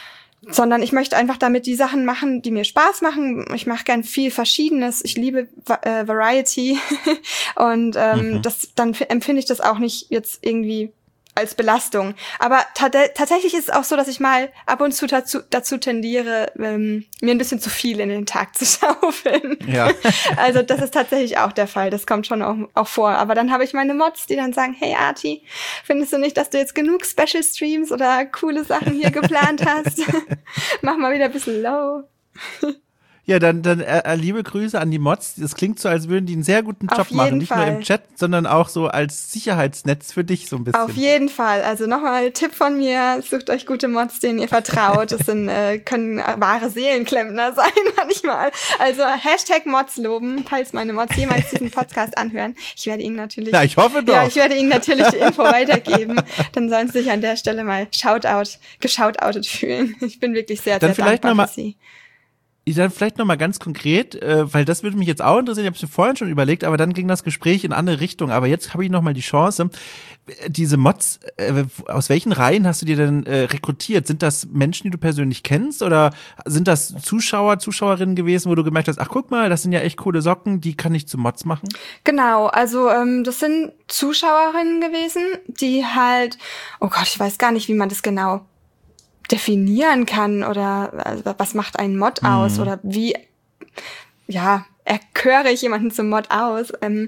sondern ich möchte einfach damit die Sachen machen, die mir Spaß machen. Ich mache gern viel Verschiedenes. Ich liebe äh, Variety und ähm, mhm. das dann f- empfinde ich das auch nicht jetzt irgendwie als Belastung. Aber ta- tatsächlich ist es auch so, dass ich mal ab und zu dazu, dazu tendiere, ähm, mir ein bisschen zu viel in den Tag zu schaufeln. Ja. Also das ist tatsächlich auch der Fall. Das kommt schon auch, auch vor. Aber dann habe ich meine Mods, die dann sagen, hey Arti, findest du nicht, dass du jetzt genug Special Streams oder coole Sachen hier geplant hast? Mach mal wieder ein bisschen low. Ja, dann, dann äh, liebe Grüße an die Mods. Das klingt so, als würden die einen sehr guten Job Auf jeden machen. Nicht Fall. nur im Chat, sondern auch so als Sicherheitsnetz für dich so ein bisschen. Auf jeden Fall. Also nochmal Tipp von mir, sucht euch gute Mods, denen ihr vertraut. Das sind, äh, können wahre Seelenklempner sein manchmal. Also Hashtag Mods loben, falls meine Mods jemals diesen Podcast anhören. Ich werde ihnen natürlich... Na, ich hoffe doch. Ja, ich werde ihnen natürlich die Info weitergeben. Dann sollen sie sich an der Stelle mal Shoutout, geshoutoutet fühlen. Ich bin wirklich sehr, Dann sehr vielleicht dankbar noch mal- für sie. Dann vielleicht nochmal ganz konkret, äh, weil das würde mich jetzt auch interessieren, ich habe es mir vorhin schon überlegt, aber dann ging das Gespräch in andere Richtungen. Aber jetzt habe ich nochmal die Chance, diese Mods, äh, aus welchen Reihen hast du dir denn äh, rekrutiert? Sind das Menschen, die du persönlich kennst oder sind das Zuschauer, Zuschauerinnen gewesen, wo du gemerkt hast, ach guck mal, das sind ja echt coole Socken, die kann ich zu Mods machen? Genau, also ähm, das sind Zuschauerinnen gewesen, die halt, oh Gott, ich weiß gar nicht, wie man das genau definieren kann oder also, was macht einen Mod aus mhm. oder wie, ja, erköre ich jemanden zum Mod aus. Ähm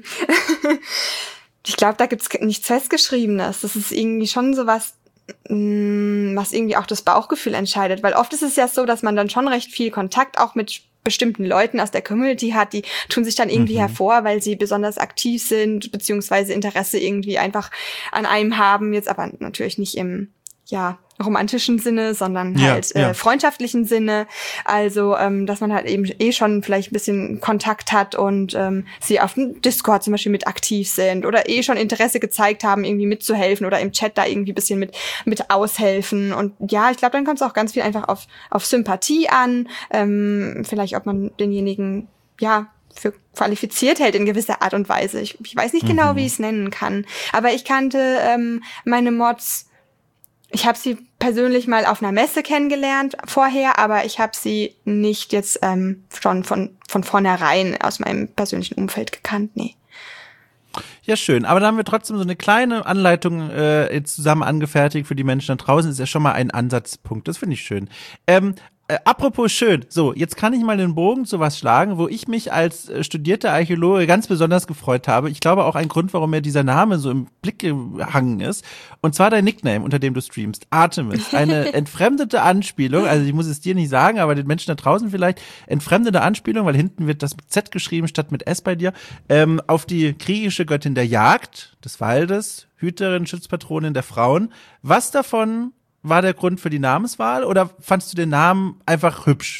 ich glaube, da gibt's nichts Festgeschriebenes. Das ist irgendwie schon sowas, mh, was irgendwie auch das Bauchgefühl entscheidet, weil oft ist es ja so, dass man dann schon recht viel Kontakt auch mit bestimmten Leuten aus der Community hat, die tun sich dann irgendwie mhm. hervor, weil sie besonders aktiv sind, beziehungsweise Interesse irgendwie einfach an einem haben, jetzt aber natürlich nicht im, ja, romantischen Sinne, sondern ja, halt ja. äh, freundschaftlichen Sinne. Also, ähm, dass man halt eben eh schon vielleicht ein bisschen Kontakt hat und ähm, sie auf dem Discord zum Beispiel mit aktiv sind oder eh schon Interesse gezeigt haben, irgendwie mitzuhelfen oder im Chat da irgendwie ein bisschen mit mit aushelfen. Und ja, ich glaube, dann kommt es auch ganz viel einfach auf auf Sympathie an, ähm, vielleicht ob man denjenigen, ja, für qualifiziert hält in gewisser Art und Weise. Ich, ich weiß nicht genau, mhm. wie ich es nennen kann. Aber ich kannte ähm, meine Mods. Ich habe sie persönlich mal auf einer Messe kennengelernt vorher, aber ich habe sie nicht jetzt ähm, schon von von vornherein aus meinem persönlichen Umfeld gekannt, nee. Ja, schön. Aber da haben wir trotzdem so eine kleine Anleitung äh, jetzt zusammen angefertigt für die Menschen da draußen. Das ist ja schon mal ein Ansatzpunkt. Das finde ich schön. Ähm, Äh, apropos schön, so, jetzt kann ich mal den Bogen zu was schlagen, wo ich mich als äh, studierter Archäologe ganz besonders gefreut habe. Ich glaube auch ein Grund, warum mir dieser Name so im Blick gehangen ist. Und zwar dein Nickname, unter dem du streamst, Artemis. Eine entfremdete Anspielung, also ich muss es dir nicht sagen, aber den Menschen da draußen vielleicht, entfremdete Anspielung, weil hinten wird das mit Z geschrieben statt mit S bei dir, ähm, auf die griechische Göttin der Jagd, des Waldes, Hüterin, Schutzpatronin der Frauen. Was davon war der Grund für die Namenswahl oder fandst du den Namen einfach hübsch?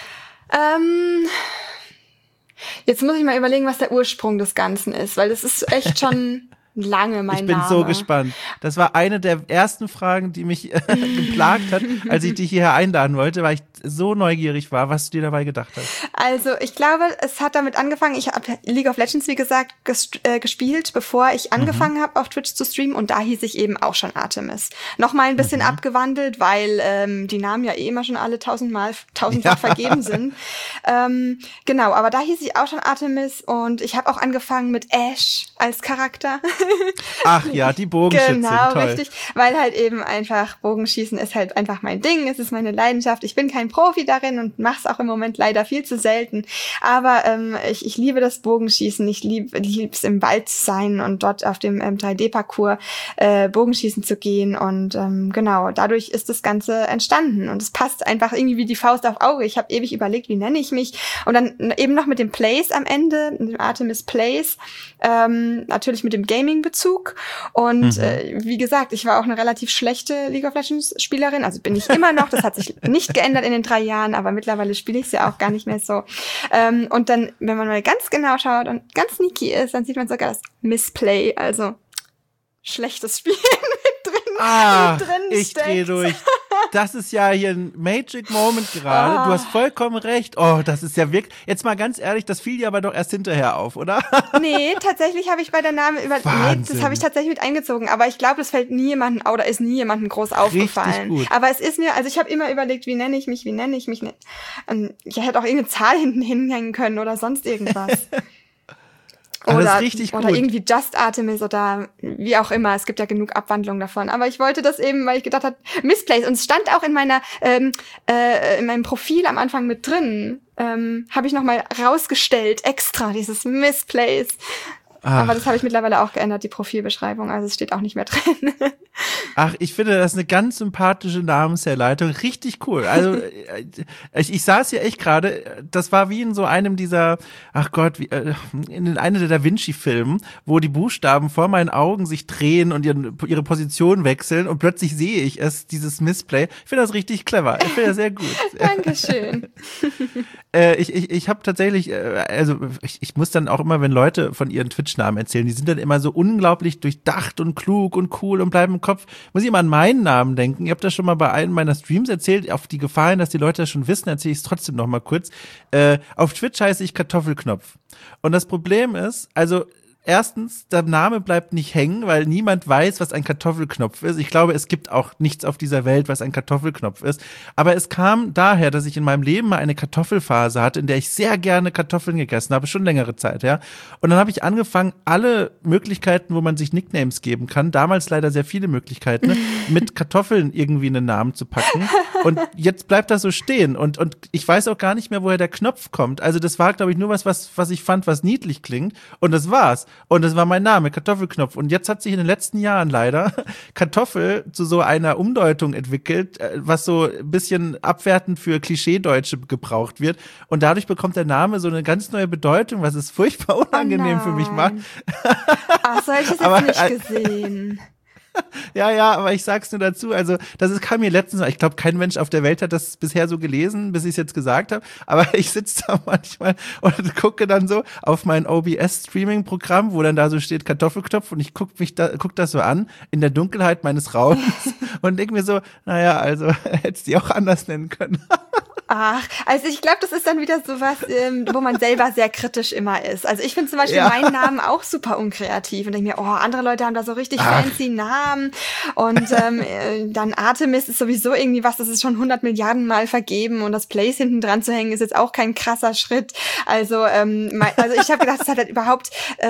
Ähm, jetzt muss ich mal überlegen, was der Ursprung des Ganzen ist, weil das ist echt schon lange mein Name. Ich bin Name. so gespannt. Das war eine der ersten Fragen, die mich äh, geplagt hat, als ich dich hierher einladen wollte, weil ich so neugierig war, was du dir dabei gedacht hast. Also ich glaube, es hat damit angefangen, ich habe League of Legends, wie gesagt, ges- äh, gespielt, bevor ich angefangen mhm. habe, auf Twitch zu streamen, und da hieß ich eben auch schon Artemis. Nochmal ein bisschen mhm. abgewandelt, weil ähm, die Namen ja eh immer schon alle tausendmal, tausendfach ja. vergeben sind. Ähm, genau, aber da hieß ich auch schon Artemis, und ich habe auch angefangen mit Ashe als Charakter. Ach ja, die Bogenschützin, genau, toll. Richtig, weil halt eben einfach Bogenschießen ist halt einfach mein Ding, es ist meine Leidenschaft. Ich bin kein Profi darin und mache es auch im Moment leider viel zu selten, aber ähm, ich, ich liebe das Bogenschießen, ich liebe es im Wald zu sein und dort auf dem ähm, drei D-Parcours äh, Bogenschießen zu gehen, und ähm, genau, dadurch ist das Ganze entstanden, und es passt einfach irgendwie wie die Faust auf Auge. Ich habe ewig überlegt, wie nenne ich mich, und dann eben noch mit dem Place am Ende, mit dem Artemis Place, ähm, natürlich mit dem Gaming Bezug. Und mhm. äh, wie gesagt, ich war auch eine relativ schlechte League of Legends Spielerin, also bin ich immer noch, das hat sich nicht geändert in den drei Jahren, aber mittlerweile spiele ich es ja auch gar nicht mehr so. Ähm, und dann, wenn man mal ganz genau schaut und ganz sneaky ist, dann sieht man sogar das Missplay, also schlechtes Spielen mit drin, ah, mit drin ich steckt. dreh durch. das ist ja hier ein Magic Moment gerade. Oh. Du hast vollkommen recht. Oh, das ist ja wirklich, jetzt mal ganz ehrlich, das fiel dir aber doch erst hinterher auf, oder? Nee, tatsächlich habe ich bei der Name überlegt, Wahnsinn. das habe ich tatsächlich mit eingezogen, aber ich glaube, das fällt nie jemandem, oder ist nie jemandem groß aufgefallen. Gut. Aber es ist mir, also ich habe immer überlegt, wie nenne ich mich, wie nenne ich mich. Ähm, ich hätte auch irgendeine Zahl hinten hinhängen können oder sonst irgendwas. Oder, richtig oder gut. irgendwie Just Artemis oder wie auch immer. Es gibt ja genug Abwandlungen davon. Aber ich wollte das eben, weil ich gedacht habe, Misplaced. Und es stand auch in meiner, ähm, äh, in meinem Profil am Anfang mit drin. Ähm, habe ich nochmal rausgestellt, extra, dieses Misplaced. Ach. Aber das habe ich mittlerweile auch geändert, die Profilbeschreibung. Also es steht auch nicht mehr drin. Ach, ich finde das eine ganz sympathische Namensherleitung. Richtig cool. Also ich, ich saß hier echt gerade, das war wie in so einem dieser, ach Gott, wie, äh, in einem der Da Vinci-Filmen, wo die Buchstaben vor meinen Augen sich drehen und ihre, ihre Position wechseln und plötzlich sehe ich es, dieses Missplay. Ich finde das richtig clever. Ich finde das sehr gut. Dankeschön. äh, ich ich, ich habe tatsächlich, äh, also ich, ich muss dann auch immer, wenn Leute von ihren Twitch-Namen erzählen, die sind dann immer so unglaublich durchdacht und klug und cool und bleiben im Kopf. Muss ich immer an meinen Namen denken. Ihr habt das schon mal bei einem meiner Streams erzählt, auf die Gefahr hin, dass die Leute das schon wissen, erzähle ich es trotzdem noch mal kurz. Äh, auf Twitch heiße ich Kartoffelknopf. Und das Problem ist, also erstens, der Name bleibt nicht hängen, weil niemand weiß, was ein Kartoffelknopf ist. Ich glaube, es gibt auch nichts auf dieser Welt, was ein Kartoffelknopf ist. Aber es kam daher, dass ich in meinem Leben mal eine Kartoffelphase hatte, in der ich sehr gerne Kartoffeln gegessen habe, schon längere Zeit, ja. Und dann habe ich angefangen, alle Möglichkeiten, wo man sich Nicknames geben kann, damals leider sehr viele Möglichkeiten, ne, mit Kartoffeln irgendwie einen Namen zu packen. Und jetzt bleibt das so stehen. Und, und ich weiß auch gar nicht mehr, woher der Knopf kommt. Also das war, glaube ich, nur was, was, was ich fand, was niedlich klingt. Und das war's. Und das war mein Name, Kartoffelknopf. Und jetzt hat sich in den letzten Jahren leider Kartoffel zu so einer Umdeutung entwickelt, was so ein bisschen abwertend für Klischeedeutsche gebraucht wird. Und dadurch bekommt der Name so eine ganz neue Bedeutung, was es furchtbar unangenehm oh für mich macht. Ach, so habe ich das jetzt Aber, nicht gesehen. Ja, ja, aber ich sag's nur dazu, also das ist, kam mir letztens, ich glaube, kein Mensch auf der Welt hat das bisher so gelesen, bis ich es jetzt gesagt habe, aber ich sitze da manchmal und gucke dann so auf mein O B S-Streaming-Programm, wo dann da so steht Kartoffelknopf und ich guck mich da, guck das so an, in der Dunkelheit meines Raums und denke mir so, naja, also hättest du die auch anders nennen können. Ach, also ich glaube, das ist dann wieder sowas, ähm, wo man selber sehr kritisch immer ist. Also ich finde zum Beispiel ja. meinen Namen auch super unkreativ und denke mir, oh, andere Leute haben da so richtig Ach. fancy Namen und ähm, äh, dann Artemis ist sowieso irgendwie was, das ist schon hundert Milliarden Mal vergeben und das Place hinten dran zu hängen ist jetzt auch kein krasser Schritt. Also, ähm, mein, also ich habe gedacht, das hat halt überhaupt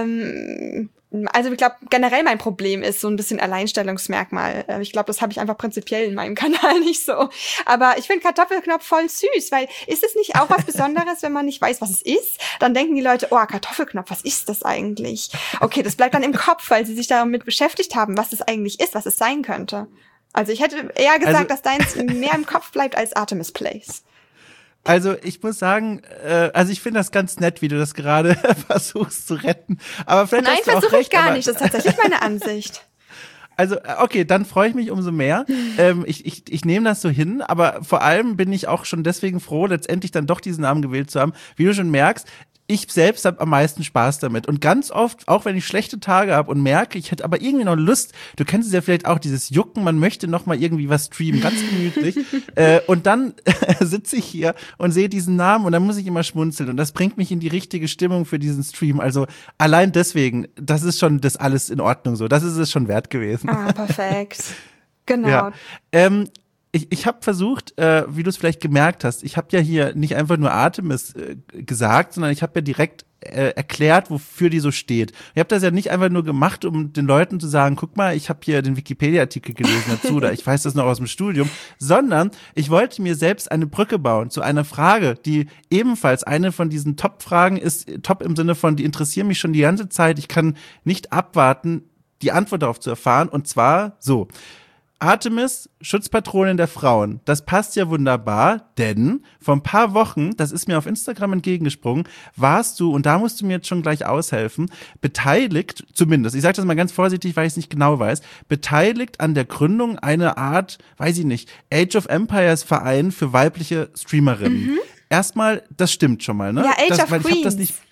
ähm, Also ich glaube, generell mein Problem ist so ein bisschen Alleinstellungsmerkmal. Ich glaube, das habe ich einfach prinzipiell in meinem Kanal nicht so. Aber ich finde Kartoffelknopf voll süß, weil ist es nicht auch was Besonderes, wenn man nicht weiß, was es ist? Dann denken die Leute, oh, Kartoffelknopf, was ist das eigentlich? Okay, das bleibt dann im Kopf, weil sie sich damit beschäftigt haben, was es eigentlich ist, was es sein könnte. Also ich hätte eher gesagt, also, dass deins mehr im Kopf bleibt als Artemis Place. Also ich muss sagen, äh, also ich finde das ganz nett, wie du das gerade versuchst zu retten. Aber vielleicht Nein, hast du auch versuche ich recht, gar aber, nicht. Das ist tatsächlich meine Ansicht. Also okay, dann freue ich mich umso mehr. ähm, ich ich, ich nehme das so hin, aber vor allem bin ich auch schon deswegen froh, letztendlich dann doch diesen Namen gewählt zu haben. Wie du schon merkst, ich selbst habe am meisten Spaß damit. Und ganz oft, auch wenn ich schlechte Tage habe und merke, ich hätte aber irgendwie noch Lust, du kennst es ja vielleicht auch, dieses Jucken, man möchte noch mal irgendwie was streamen, ganz gemütlich. äh, und dann sitze ich hier und sehe diesen Namen und dann muss ich immer schmunzeln. Und das bringt mich in die richtige Stimmung für diesen Stream. Also allein deswegen, das ist schon das alles in Ordnung so. Das ist es schon wert gewesen. Ah, perfekt. Genau. Ja. Ähm, Ich, ich habe versucht, äh, wie du es vielleicht gemerkt hast, ich habe ja hier nicht einfach nur Artemis äh, gesagt, sondern ich habe ja direkt äh, erklärt, wofür die so steht. Ich habe das ja nicht einfach nur gemacht, um den Leuten zu sagen, guck mal, ich habe hier den Wikipedia-Artikel gelesen dazu oder ich weiß das noch aus dem Studium, sondern ich wollte mir selbst eine Brücke bauen zu einer Frage, die ebenfalls eine von diesen Top-Fragen ist, top im Sinne von, die interessieren mich schon die ganze Zeit, ich kann nicht abwarten, die Antwort darauf zu erfahren, und zwar so: Artemis, Schutzpatronin der Frauen. Das passt ja wunderbar, denn vor ein paar Wochen, das ist mir auf Instagram entgegengesprungen, warst du, und da musst du mir jetzt schon gleich aushelfen, beteiligt, zumindest, ich sage das mal ganz vorsichtig, weil ich es nicht genau weiß, beteiligt an der Gründung einer Art, weiß ich nicht, Age of Empires Verein für weibliche Streamerinnen. Mhm. Erstmal, das stimmt schon mal, ne? Ja, Age das, of weil ich Queens. hab das nicht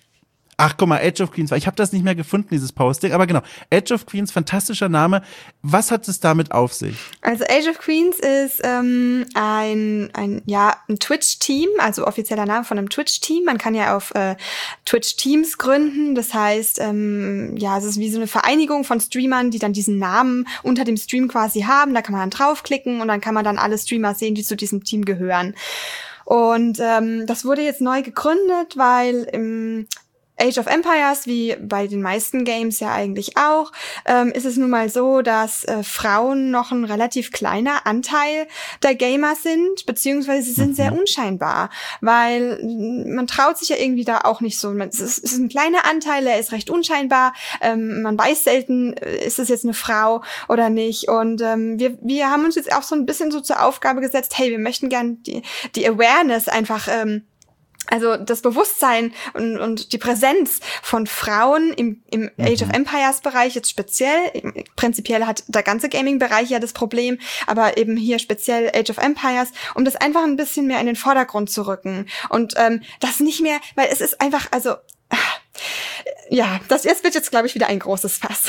Ach, guck mal, Age of Queens, ich habe das nicht mehr gefunden, dieses Posting, aber genau, Age of Queens, fantastischer Name. Was hat es damit auf sich? Also Age of Queens ist ähm, ein, ein, ja, ein Twitch-Team, also offizieller Name von einem Twitch-Team. Man kann ja auf äh, Twitch-Teams gründen, das heißt, ähm, ja, es ist wie so eine Vereinigung von Streamern, die dann diesen Namen unter dem Stream quasi haben. Da kann man dann draufklicken und dann kann man dann alle Streamer sehen, die zu diesem Team gehören. Und ähm, das wurde jetzt neu gegründet, weil im Age of Empires, wie bei den meisten Games ja eigentlich auch, ähm, ist es nun mal so, dass äh, Frauen noch ein relativ kleiner Anteil der Gamer sind, beziehungsweise sie sind sehr unscheinbar, weil man traut sich ja irgendwie da auch nicht so. Es ist, es ist ein kleiner Anteil, er ist recht unscheinbar, ähm, man weiß selten, ist es jetzt eine Frau oder nicht. Und ähm, wir, wir haben uns jetzt auch so ein bisschen so zur Aufgabe gesetzt, hey, wir möchten gern die, die Awareness einfach ähm, also das Bewusstsein und, und die Präsenz von Frauen im, im mhm. Age of Empires Bereich jetzt speziell, prinzipiell hat der ganze Gaming-Bereich ja das Problem, aber eben hier speziell Age of Empires, um das einfach ein bisschen mehr in den Vordergrund zu rücken und ähm, das nicht mehr, weil es ist einfach, also ja, das jetzt wird jetzt, glaube ich, wieder ein großes Fass.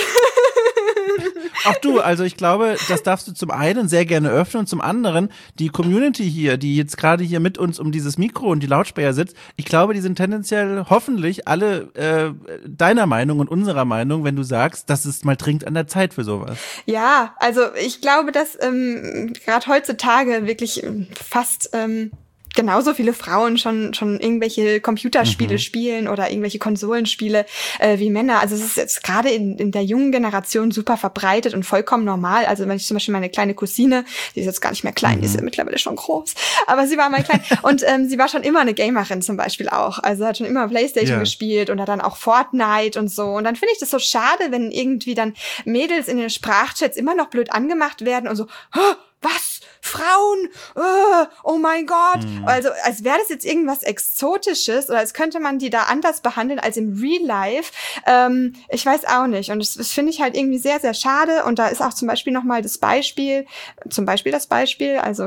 Auch du, also ich glaube, das darfst du zum einen sehr gerne öffnen und zum anderen die Community hier, die jetzt gerade hier mit uns um dieses Mikro und die Lautsprecher sitzt, ich glaube, die sind tendenziell hoffentlich alle äh, deiner Meinung und unserer Meinung, wenn du sagst, dass es mal dringend an der Zeit für sowas. Ja, also ich glaube, dass ähm, gerade heutzutage wirklich ähm, fast ähm, genauso viele Frauen schon schon irgendwelche Computerspiele mhm. spielen oder irgendwelche Konsolenspiele äh, wie Männer. Also es ist jetzt gerade in, in der jungen Generation super verbreitet und vollkommen normal. Also wenn ich zum Beispiel meine kleine Cousine, die ist jetzt gar nicht mehr klein, mhm. die ist ja mittlerweile schon groß, aber sie war mal klein und ähm, sie war schon immer eine Gamerin zum Beispiel auch. Also hat schon immer PlayStation yeah. gespielt und hat dann auch Fortnite und so. Und dann finde ich das so schade, wenn irgendwie dann Mädels in den Sprachchats immer noch blöd angemacht werden und so, was? Frauen? Uh, oh mein Gott. Mhm. Also als wäre das jetzt irgendwas Exotisches oder als könnte man die da anders behandeln als im Real Life. Ähm, ich weiß auch nicht. Und das, das finde ich halt irgendwie sehr, sehr schade. Und da ist auch zum Beispiel nochmal das Beispiel, zum Beispiel das Beispiel, also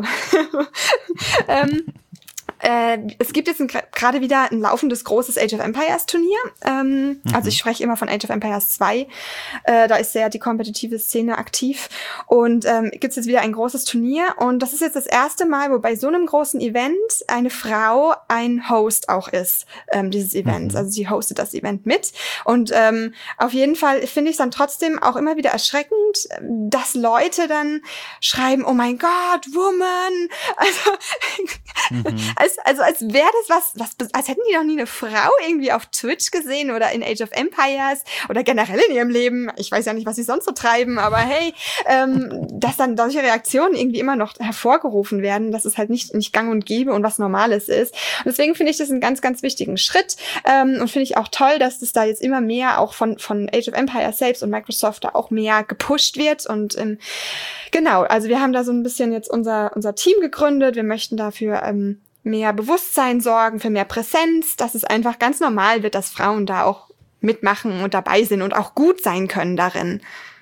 ähm, Äh, es gibt jetzt gerade wieder ein laufendes großes Age of Empires Turnier. Ähm, mhm. Also ich spreche immer von Age of Empires zwei. Äh, da ist sehr die kompetitive Szene aktiv. Und ähm, gibt es jetzt wieder ein großes Turnier. Und das ist jetzt das erste Mal, wo bei so einem großen Event eine Frau ein Host auch ist, ähm, dieses Events. Mhm. Also sie hostet das Event mit. Und ähm, auf jeden Fall finde ich es dann trotzdem auch immer wieder erschreckend, dass Leute dann schreiben, oh mein Gott, Woman. Also mhm. Als, also als wäre das was, was, als hätten die noch nie eine Frau irgendwie auf Twitch gesehen oder in Age of Empires oder generell in ihrem Leben. Ich weiß ja nicht, was sie sonst so treiben, aber hey, ähm, dass dann solche Reaktionen irgendwie immer noch hervorgerufen werden, dass es halt nicht, nicht gang und gäbe und was Normales ist. Und deswegen finde ich das einen ganz, ganz wichtigen Schritt ähm, und finde ich auch toll, dass das da jetzt immer mehr auch von, von Age of Empires selbst und Microsoft da auch mehr gepusht wird und ähm, genau, also wir haben da so ein bisschen jetzt unser, unser Team gegründet. Wir möchten dafür ähm, mehr Bewusstsein sorgen, für mehr Präsenz, dass es einfach ganz normal wird, dass Frauen da auch mitmachen und dabei sind und auch gut sein können darin.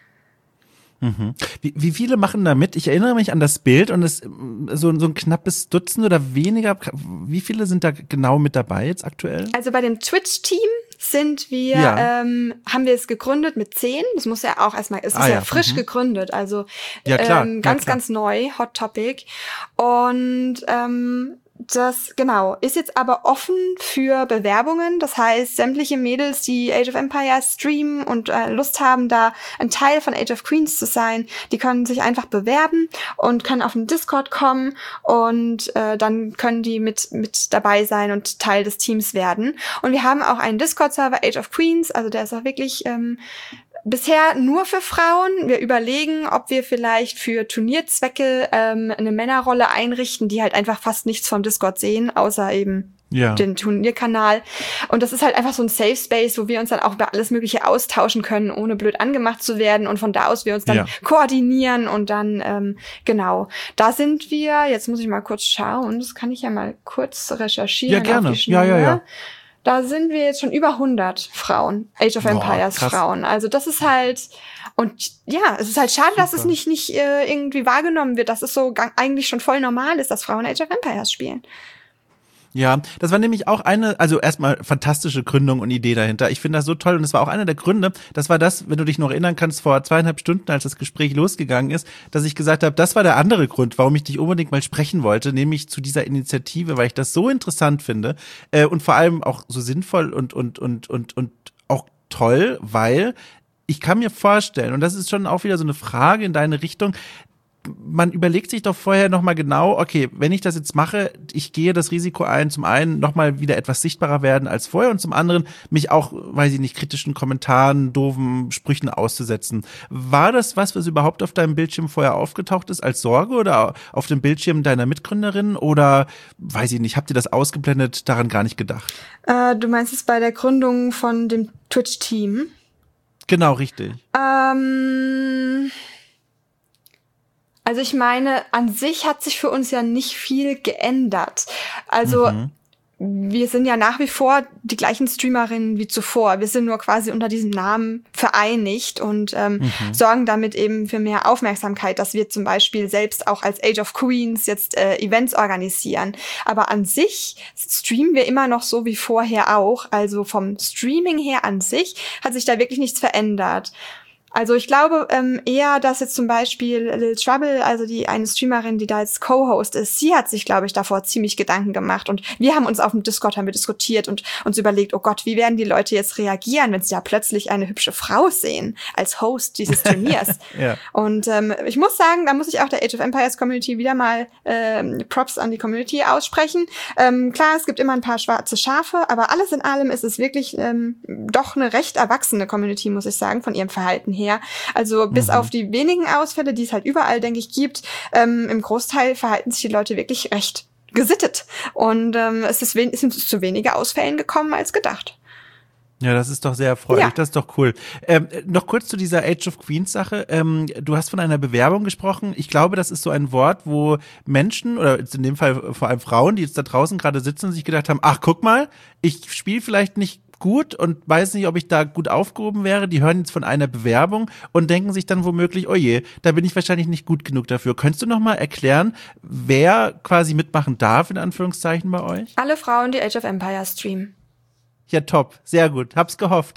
Mhm. Wie, wie viele machen da mit? Ich erinnere mich an das Bild und es so, so ein knappes Dutzend oder weniger. Wie viele sind da genau mit dabei jetzt aktuell? Also bei dem Twitch-Team sind wir, ja. ähm, haben wir es gegründet mit zehn. Das muss ja auch erstmal, es ist ah, ja. ja frisch mhm. gegründet, also ja, klar. Ähm, ganz, ja, klar. ganz neu, Hot Topic. Und ähm, das, genau, ist jetzt aber offen für Bewerbungen. Das heißt, sämtliche Mädels, die Age of Empires streamen und äh, Lust haben, da ein Teil von Age of Queens zu sein, die können sich einfach bewerben und können auf den Discord kommen und äh, dann können die mit mit dabei sein und Teil des Teams werden. Und wir haben auch einen Discord-Server, Age of Queens, also der ist auch wirklich ähm, bisher nur für Frauen. Wir überlegen, ob wir vielleicht für Turnierzwecke ähm, eine Männerrolle einrichten, die halt einfach fast nichts vom Discord sehen, außer eben ja. den Turnierkanal. Und das ist halt einfach so ein Safe Space, wo wir uns dann auch über alles Mögliche austauschen können, ohne blöd angemacht zu werden. Und von da aus wir uns dann ja. koordinieren und dann, ähm, genau, da sind wir, jetzt muss ich mal kurz schauen, das kann ich ja mal kurz recherchieren. Ja, gerne. Ja, ja, ja. Da sind wir jetzt schon über hundert Frauen, Age of Empires Boah, Frauen. Also das ist halt, und ja, es ist halt schade, Super. dass es nicht nicht äh, irgendwie wahrgenommen wird, dass es so g- eigentlich schon voll normal ist, dass Frauen Age of Empires spielen. Ja, das war nämlich auch eine, also erstmal fantastische Gründung und Idee dahinter. Ich finde das so toll und es war auch einer der Gründe, das war das, wenn du dich noch erinnern kannst, vor zweieinhalb Stunden, als das Gespräch losgegangen ist, dass ich gesagt habe, das war der andere Grund, warum ich dich unbedingt mal sprechen wollte, nämlich zu dieser Initiative, weil ich das so interessant finde äh, und vor allem auch so sinnvoll und, und, und, und, und auch toll, weil ich kann mir vorstellen, und das ist schon auch wieder so eine Frage in deine Richtung, man überlegt sich doch vorher nochmal genau, okay, wenn ich das jetzt mache, ich gehe das Risiko ein, zum einen nochmal wieder etwas sichtbarer werden als vorher und zum anderen mich auch, weiß ich nicht, kritischen Kommentaren, doofen Sprüchen auszusetzen. War das was, was überhaupt auf deinem Bildschirm vorher aufgetaucht ist als Sorge oder auf dem Bildschirm deiner Mitgründerin oder, weiß ich nicht, habt ihr das ausgeblendet, daran gar nicht gedacht? Äh, du meinst es bei der Gründung von dem Twitch-Team? Genau, richtig. Ähm... Also ich meine, an sich hat sich für uns ja nicht viel geändert. Also mhm. wir sind ja nach wie vor die gleichen Streamerinnen wie zuvor. Wir sind nur quasi unter diesem Namen vereinigt und ähm, mhm. sorgen damit eben für mehr Aufmerksamkeit, dass wir zum Beispiel selbst auch als Age of Queens jetzt äh, Events organisieren. Aber an sich streamen wir immer noch so wie vorher auch. Also vom Streaming her an sich hat sich da wirklich nichts verändert. Also ich glaube ähm, eher, dass jetzt zum Beispiel Lil Trouble, also die eine Streamerin, die da jetzt Co-Host ist, sie hat sich, glaube ich, davor ziemlich Gedanken gemacht. Und wir haben uns auf dem Discord haben wir diskutiert und uns überlegt, oh Gott, wie werden die Leute jetzt reagieren, wenn sie ja plötzlich eine hübsche Frau sehen als Host dieses Turniers. Ja. Und ähm, ich muss sagen, da muss ich auch der Age of Empires Community wieder mal ähm, Props an die Community aussprechen. Ähm, klar, es gibt immer ein paar schwarze Schafe, aber alles in allem ist es wirklich ähm, doch eine recht erwachsene Community, muss ich sagen, von ihrem Verhalten her. Also bis mhm. auf die wenigen Ausfälle, die es halt überall, denke ich, gibt, ähm, im Großteil verhalten sich die Leute wirklich recht gesittet. Und ähm, es, ist wen- es sind zu weniger Ausfällen gekommen als gedacht. Ja, das ist doch sehr erfreulich, ja. Das ist doch cool. Ähm, noch kurz zu dieser Age of Queens Sache. Ähm, du hast von einer Bewerbung gesprochen. Ich glaube, das ist so ein Wort, wo Menschen, oder in dem Fall vor allem Frauen, die jetzt da draußen gerade sitzen und sich gedacht haben, ach, guck mal, ich spiele vielleicht nicht gut und weiß nicht, ob ich da gut aufgehoben wäre. Die hören jetzt von einer Bewerbung und denken sich dann womöglich, oh je, da bin ich wahrscheinlich nicht gut genug dafür. Könntest du noch mal erklären, wer quasi mitmachen darf, in Anführungszeichen, bei euch? Alle Frauen, die Age of Empires streamen. Ja, top. Sehr gut. Hab's gehofft.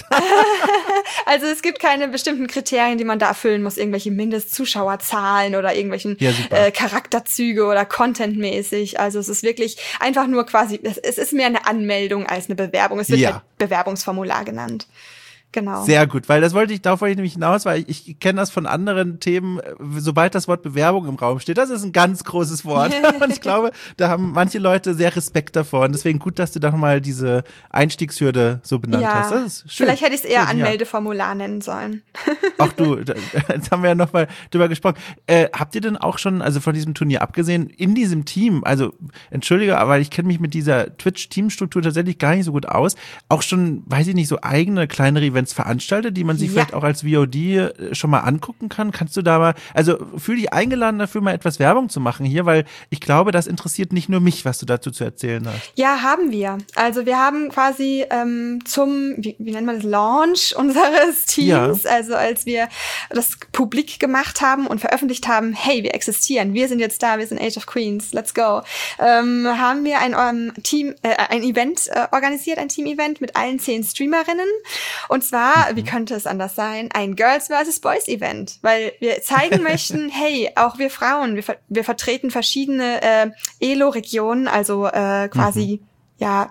Also es gibt keine bestimmten Kriterien, die man da erfüllen muss, irgendwelche Mindestzuschauerzahlen oder irgendwelchen ja, äh, Charakterzüge oder contentmäßig. Also es ist wirklich einfach nur quasi, es, es ist mehr eine Anmeldung als eine Bewerbung. Es wird ja. halt Bewerbungsformular genannt. Genau. Sehr gut, weil das wollte ich, darauf wollte ich nämlich hinaus, weil ich, ich kenne das von anderen Themen, sobald das Wort Bewerbung im Raum steht, das ist ein ganz großes Wort und ich glaube, da haben manche Leute sehr Respekt davor und deswegen gut, dass du da nochmal diese Einstiegshürde so benannt ja. hast. Das ist schön. Vielleicht hätte ich es eher schön, Anmeldeformular ja. nennen sollen. Auch du, jetzt haben wir ja nochmal drüber gesprochen. Äh, habt ihr denn auch schon, also von diesem Turnier abgesehen, in diesem Team, also entschuldige, aber ich kenne mich mit dieser Twitch-Teamstruktur tatsächlich gar nicht so gut aus, auch schon, weiß ich nicht, so eigene kleinere Events veranstaltet, die man sich ja. vielleicht auch als V O D schon mal angucken kann? Kannst du da mal, also fühl dich eingeladen dafür, mal etwas Werbung zu machen hier, weil ich glaube, das interessiert nicht nur mich, was du dazu zu erzählen hast. Ja, haben wir. Also wir haben quasi ähm, zum, wie, wie nennt man das, Launch unseres Teams, ja. also als wir das publik gemacht haben und veröffentlicht haben, hey, wir existieren, wir sind jetzt da, wir sind Age of Queens, let's go, ähm, haben wir ein ähm, Team, äh, ein Event äh, organisiert, ein Team-Event mit allen zehn Streamerinnen. Und zwar, mhm. wie könnte es anders sein, ein Girls versus Boys Event, weil wir zeigen möchten, hey, auch wir Frauen, wir, ver- wir vertreten verschiedene äh, E L O-Regionen, also äh, quasi, mhm. ja,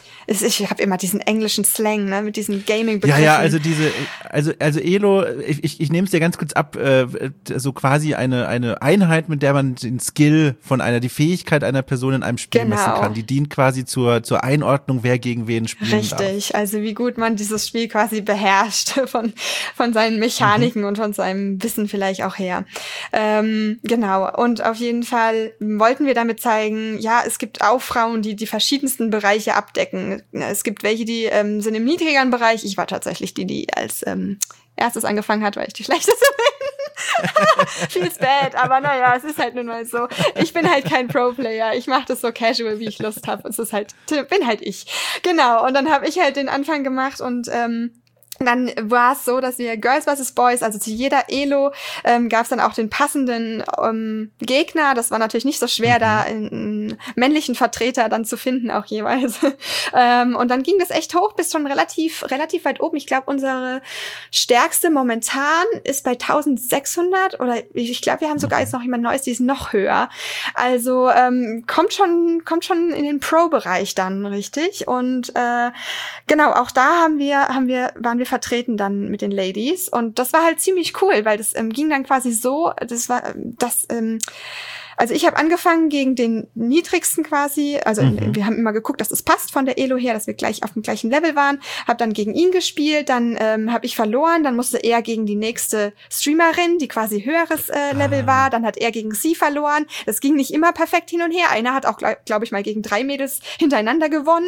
ich habe immer diesen englischen Slang, ne, mit diesen Gaming-Begriffen. Ja, ja, also diese, also also E L O, ich, ich, ich nehme es dir ganz kurz ab, äh, so quasi eine eine Einheit, mit der man den Skill von einer, die Fähigkeit einer Person in einem Spiel genau. messen kann. Die dient quasi zur zur Einordnung, wer gegen wen spielen Richtig, darf. Richtig, also wie gut man dieses Spiel quasi beherrscht von von seinen Mechaniken mhm. und von seinem Wissen vielleicht auch her. Ähm, genau, und auf jeden Fall wollten wir damit zeigen, ja, es gibt auch Frauen, die die verschiedensten Bereiche abdecken. Es gibt welche, die ähm, sind im niedrigeren Bereich. Ich war tatsächlich die, die als ähm, erstes angefangen hat, weil ich die schlechteste bin. Feels bad, aber naja, es ist halt nun mal so. Ich bin halt kein Pro-Player. Ich mache das so casual, wie ich Lust habe. Es ist halt, bin halt ich. Genau, und dann habe ich halt den Anfang gemacht und ähm, dann war es so, dass wir Girls versus Boys, also zu jeder E L O ähm, gab es dann auch den passenden ähm, Gegner. Das war natürlich nicht so schwer, mhm. da in, einen männlichen Vertreter dann zu finden auch jeweils. ähm, und dann ging das echt hoch bis schon relativ relativ weit oben. Ich glaube, unsere stärkste momentan ist bei eintausendsechshundert oder ich glaube, wir haben sogar jetzt noch jemand Neues, die ist noch höher. Also ähm, kommt schon kommt schon in den Pro-Bereich dann, richtig. Und äh, genau, auch da haben wir haben wir waren wir vertreten dann mit den Ladies und das war halt ziemlich cool, weil das ähm, ging dann quasi so, das war das ähm, also ich habe angefangen gegen den niedrigsten quasi, also mhm. wir haben immer geguckt, dass es passt von der Elo her, dass wir gleich auf dem gleichen Level waren, habe dann gegen ihn gespielt, dann ähm, habe ich verloren, dann musste er gegen die nächste Streamerin, die quasi höheres äh, Level ah. war, dann hat er gegen sie verloren, das ging nicht immer perfekt hin und her, einer hat auch, glaube glaub ich mal, gegen drei Mädels hintereinander gewonnen,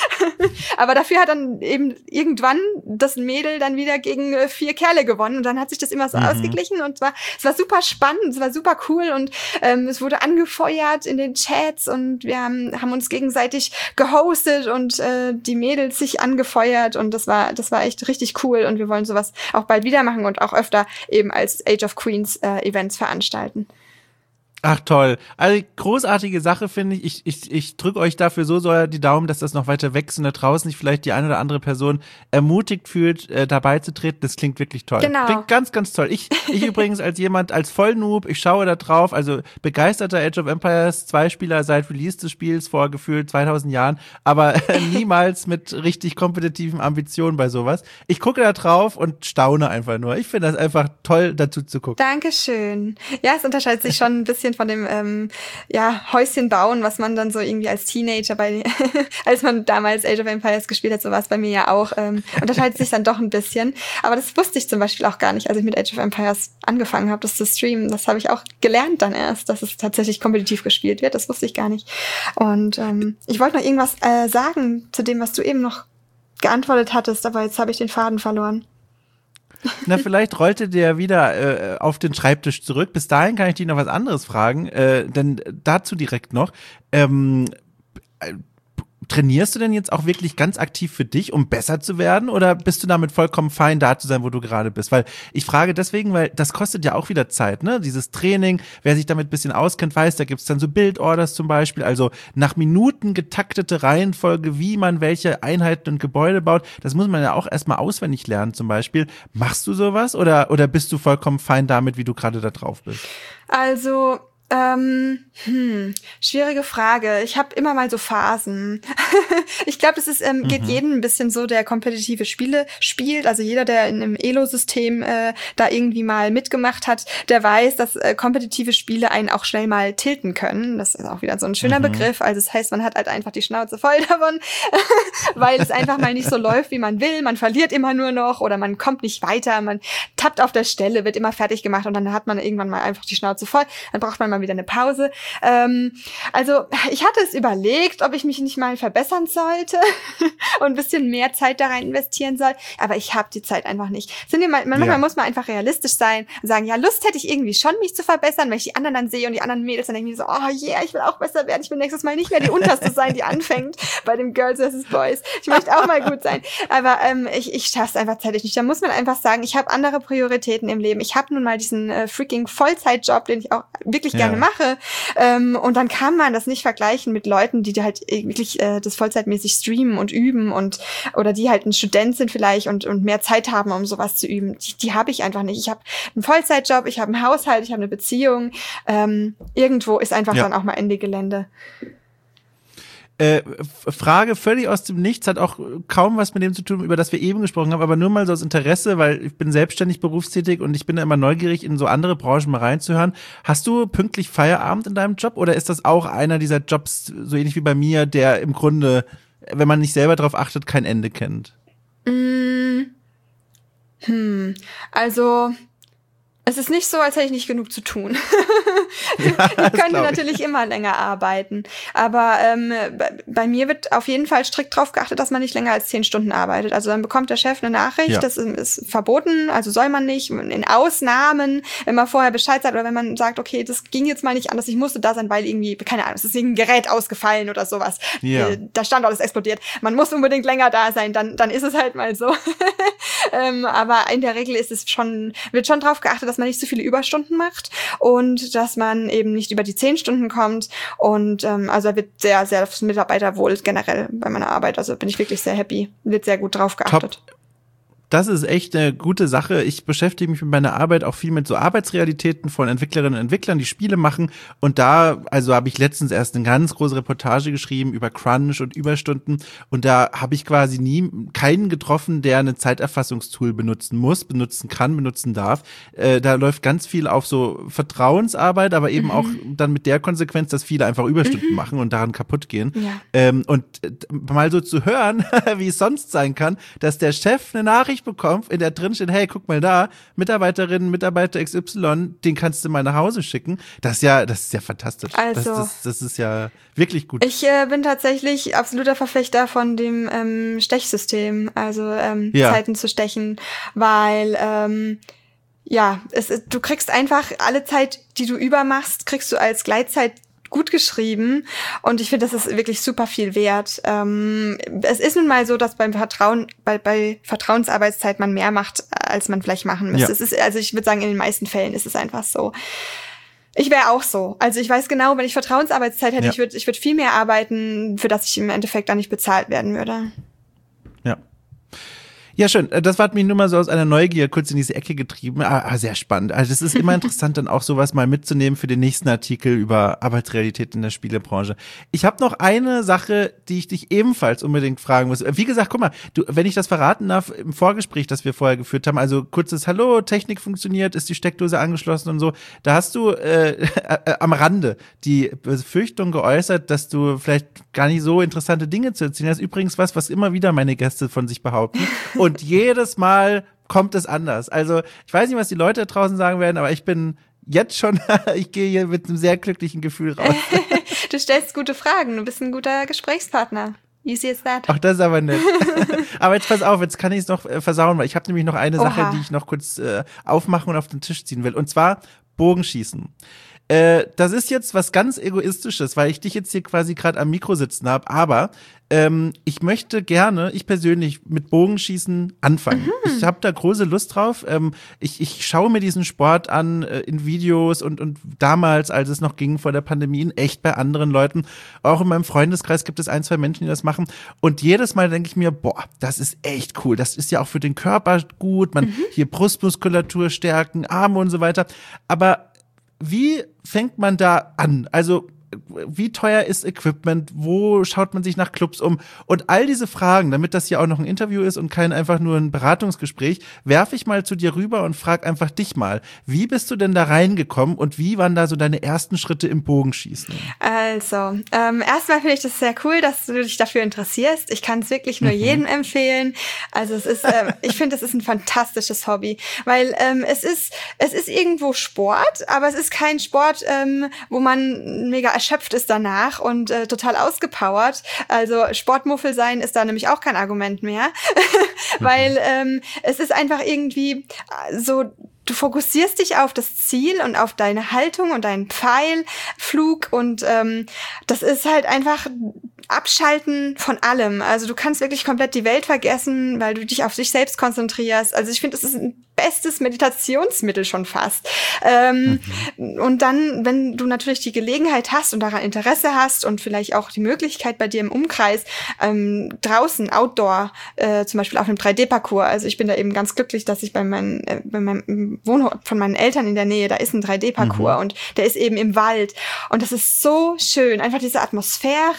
aber dafür hat dann eben irgendwann das Mädel dann wieder gegen äh, vier Kerle gewonnen und dann hat sich das immer so mhm. ausgeglichen und es war, es war super spannend, es war super cool und ähm, es wurde angefeuert in den Chats und wir haben, haben uns gegenseitig gehostet und äh, die Mädels sich angefeuert und das war das war echt richtig cool und wir wollen sowas auch bald wieder machen und auch öfter eben als Age of Queens äh, Events veranstalten. Ach toll. Also großartige Sache, finde ich. Ich, ich, ich drücke euch dafür so sehr die Daumen, dass das noch weiter wächst und da draußen sich vielleicht die eine oder andere Person ermutigt fühlt, äh, dabei zu treten. Das klingt wirklich toll. Genau. Klingt ganz, ganz toll. Ich, ich übrigens als jemand, als Vollnoob, ich schaue da drauf, also begeisterter Age of Empires zwei Spieler seit Release des Spiels vor gefühlt zweitausend Jahren, aber äh, niemals mit richtig kompetitiven Ambitionen bei sowas. Ich gucke da drauf und staune einfach nur. Ich finde das einfach toll, dazu zu gucken. Dankeschön. Ja, es unterscheidet sich schon ein bisschen von dem ähm, ja, Häuschen bauen, was man dann so irgendwie als Teenager bei, als man damals Age of Empires gespielt hat, so war es bei mir ja auch, ähm, unterscheidet sich dann doch ein bisschen. Aber das wusste ich zum Beispiel auch gar nicht, als ich mit Age of Empires angefangen habe, das zu streamen. Das habe ich auch gelernt dann erst, dass es tatsächlich kompetitiv gespielt wird. Das wusste ich gar nicht. Und ähm, ich wollte noch irgendwas äh, sagen zu dem, was du eben noch geantwortet hattest, aber jetzt habe ich den Faden verloren. Na, vielleicht rollte der wieder äh, auf den Schreibtisch zurück. Bis dahin kann ich dich noch was anderes fragen, äh, denn dazu direkt noch. Ähm, äh, trainierst du denn jetzt auch wirklich ganz aktiv für dich, um besser zu werden? Oder bist du damit vollkommen fein, da zu sein, wo du gerade bist? Weil ich frage deswegen, weil das kostet ja auch wieder Zeit, ne? Dieses Training, wer sich damit ein bisschen auskennt, weiß, da gibt's dann so Build-Orders zum Beispiel, also nach Minuten getaktete Reihenfolge, wie man welche Einheiten und Gebäude baut. Das muss man ja auch erstmal auswendig lernen zum Beispiel. Machst du sowas oder, oder bist du vollkommen fein damit, wie du gerade da drauf bist? Also Ähm, hm, schwierige Frage. Ich habe immer mal so Phasen. Ich glaube, es ist ähm, mhm. geht jedem ein bisschen so, der kompetitive Spiele spielt. Also jeder, der in einem Elo-System äh, da irgendwie mal mitgemacht hat, der weiß, dass äh, kompetitive Spiele einen auch schnell mal tilten können. Das ist auch wieder so ein schöner mhm. Begriff. Also das heißt, man hat halt einfach die Schnauze voll davon, weil es einfach mal nicht so läuft, wie man will. Man verliert immer nur noch oder man kommt nicht weiter. Man tappt auf der Stelle, wird immer fertig gemacht und dann hat man irgendwann mal einfach die Schnauze voll. Dann braucht man mal wieder eine Pause. Ähm, also ich hatte es überlegt, ob ich mich nicht mal verbessern sollte und ein bisschen mehr Zeit da rein investieren soll, aber ich habe die Zeit einfach nicht. Sind die mal, manchmal ja. muss man einfach realistisch sein und sagen, ja, Lust hätte ich irgendwie schon, mich zu verbessern, wenn ich die anderen dann sehe und die anderen Mädels, dann denke ich mir so, oh yeah, ich will auch besser werden, ich will nächstes Mal nicht mehr die Unterste sein, die anfängt bei dem Girls versus Boys. Ich möchte auch mal gut sein, aber ähm, ich, ich schaffe es einfach zeitlich nicht. Da muss man einfach sagen, ich habe andere Prioritäten im Leben. Ich habe nun mal diesen äh, freaking Vollzeitjob, den ich auch wirklich ja. gerne mache. Ähm, und dann kann man das nicht vergleichen mit Leuten, die halt wirklich äh, das vollzeitmäßig streamen und üben und oder die halt ein Student sind vielleicht und und mehr Zeit haben, um sowas zu üben. Die, die habe ich einfach nicht. Ich habe einen Vollzeitjob, ich habe einen Haushalt, ich habe eine Beziehung. Ähm, irgendwo ist einfach ja. dann auch mal Ende Gelände. Äh, Frage völlig aus dem Nichts, hat auch kaum was mit dem zu tun, über das wir eben gesprochen haben, aber nur mal so aus Interesse, weil ich bin selbstständig berufstätig und ich bin da immer neugierig, in so andere Branchen mal reinzuhören. Hast du pünktlich Feierabend in deinem Job oder ist das auch einer dieser Jobs, so ähnlich wie bei mir, der im Grunde, wenn man nicht selber drauf achtet, kein Ende kennt? Mm. Hm, also es ist nicht so, als hätte ich nicht genug zu tun. Ja, ich könnte natürlich ich. immer länger arbeiten. Aber ähm, bei, bei mir wird auf jeden Fall strikt drauf geachtet, dass man nicht länger als zehn Stunden arbeitet. Also dann bekommt der Chef eine Nachricht, ja. das ist verboten, also soll man nicht. In Ausnahmen, wenn man vorher Bescheid sagt oder wenn man sagt, okay, das ging jetzt mal nicht anders, ich musste da sein, weil irgendwie, keine Ahnung, es ist irgendein Gerät ausgefallen oder sowas. Ja. Der Standort ist explodiert. Man muss unbedingt länger da sein, dann dann ist es halt mal so. ähm, aber in der Regel ist es schon, wird schon drauf geachtet, dass dass man nicht zu viele Überstunden macht und dass man eben nicht über die zehn Stunden kommt. Und ähm, also da wird sehr, sehr aufs Mitarbeiterwohl generell bei meiner Arbeit. Also bin ich wirklich sehr happy. Wird sehr gut drauf geachtet. Top. Das ist echt eine gute Sache. Ich beschäftige mich mit meiner Arbeit auch viel mit so Arbeitsrealitäten von Entwicklerinnen und Entwicklern, die Spiele machen. Und da, also habe ich letztens erst eine ganz große Reportage geschrieben über Crunch und Überstunden. Und da habe ich quasi nie keinen getroffen, der eine Zeiterfassungstool benutzen muss, benutzen kann, benutzen darf. Äh, da läuft ganz viel auf so Vertrauensarbeit, aber eben mhm. auch dann mit der Konsequenz, dass viele einfach Überstunden mhm. machen und daran kaputt gehen. Ja. Ähm, und äh, mal so zu hören, wie es sonst sein kann, dass der Chef eine Nachricht bekommt, in der drin steht, hey, guck mal da, Mitarbeiterin, Mitarbeiter X Y, den kannst du mal nach Hause schicken. Das ist ja, das ist ja fantastisch. Also, das, das, das ist ja wirklich gut. Ich äh, bin tatsächlich absoluter Verfechter von dem ähm, Stechsystem, also ähm, ja. Zeiten zu stechen, weil ähm, ja, es, du kriegst einfach alle Zeit, die du übermachst, kriegst du als Gleitzeit gut geschrieben und ich finde, das ist wirklich super viel wert. Ähm, es ist nun mal so, dass beim Vertrauen, bei, bei Vertrauensarbeitszeit man mehr macht, als man vielleicht machen müsste. Ja. Es ist, also ich würde sagen, in den meisten Fällen ist es einfach so. Ich wäre auch so. Also ich weiß genau, wenn ich Vertrauensarbeitszeit hätte, ja. ich würde ich würde viel mehr arbeiten, für das ich im Endeffekt dann nicht bezahlt werden würde. Ja. Ja, schön. Das hat mich nur mal so aus einer Neugier kurz in diese Ecke getrieben. Ah, sehr spannend. Also es ist immer interessant, dann auch sowas mal mitzunehmen für den nächsten Artikel über Arbeitsrealität in der Spielebranche. Ich habe noch eine Sache, die ich dich ebenfalls unbedingt fragen muss. Wie gesagt, guck mal, du, wenn ich das verraten darf, im Vorgespräch, das wir vorher geführt haben, also kurzes Hallo, Technik funktioniert, ist die Steckdose angeschlossen und so, da hast du äh, äh, am Rande die Befürchtung geäußert, dass du vielleicht gar nicht so interessante Dinge zu erzählen hast. Übrigens was, was immer wieder meine Gäste von sich behaupten. Und jedes Mal kommt es anders. Also ich weiß nicht, was die Leute da draußen sagen werden, aber ich bin jetzt schon, ich gehe hier mit einem sehr glücklichen Gefühl raus. Du stellst gute Fragen, du bist ein guter Gesprächspartner. Easy as that. Ach, das ist aber nett. Aber jetzt pass auf, jetzt kann ich es noch äh, versauen, weil ich habe nämlich noch eine Oha. Sache, die ich noch kurz äh, aufmachen und auf den Tisch ziehen will. Und zwar Bogenschießen. Äh, das ist jetzt was ganz Egoistisches, weil ich dich jetzt hier quasi gerade am Mikro sitzen habe, aber ähm, ich möchte gerne, ich persönlich, mit Bogenschießen anfangen. Mhm. Ich habe da große Lust drauf. Ähm, ich, ich schaue mir diesen Sport an äh, in Videos und, und damals, als es noch ging vor der Pandemie, in echt bei anderen Leuten. Auch in meinem Freundeskreis gibt es ein, zwei Menschen, die das machen. Und jedes Mal denke ich mir, boah, das ist echt cool. Das ist ja auch für den Körper gut. Man mhm. hier Brustmuskulatur stärken, Arme und so weiter. Aber wie fängt man da an? Also wie teuer ist Equipment? Wo schaut man sich nach Clubs um? Und all diese Fragen, damit das hier auch noch ein Interview ist und kein einfach nur ein Beratungsgespräch, werfe ich mal zu dir rüber und frage einfach dich mal. Wie bist du denn da reingekommen und wie waren da so deine ersten Schritte im Bogenschießen? Also, ähm, erstmal finde ich das sehr cool, dass du dich dafür interessierst. Ich kann es wirklich nur mhm. jedem empfehlen. Also es ist, ähm, ich finde, es ist ein fantastisches Hobby, weil ähm, es ist, es ist irgendwo Sport, aber es ist kein Sport, ähm, wo man mega erschöpft ist danach und äh, total ausgepowert. Also Sportmuffel sein ist da nämlich auch kein Argument mehr, weil ähm, es ist einfach irgendwie so, du fokussierst dich auf das Ziel und auf deine Haltung und deinen Pfeilflug und ähm, das ist halt einfach Abschalten von allem. Also du kannst wirklich komplett die Welt vergessen, weil du dich auf dich selbst konzentrierst. Also ich finde, das ist ein bestes Meditationsmittel schon fast. Ähm, mhm. Und dann, wenn du natürlich die Gelegenheit hast und daran Interesse hast und vielleicht auch die Möglichkeit bei dir im Umkreis ähm, draußen, Outdoor, äh, zum Beispiel auf einem drei D Parcours. Also ich bin da eben ganz glücklich, dass ich bei, meinen, äh, bei meinem Wohnort von meinen Eltern in der Nähe, da ist ein drei D Parcours mhm. und der ist eben im Wald. Und das ist so schön. Einfach diese Atmosphäre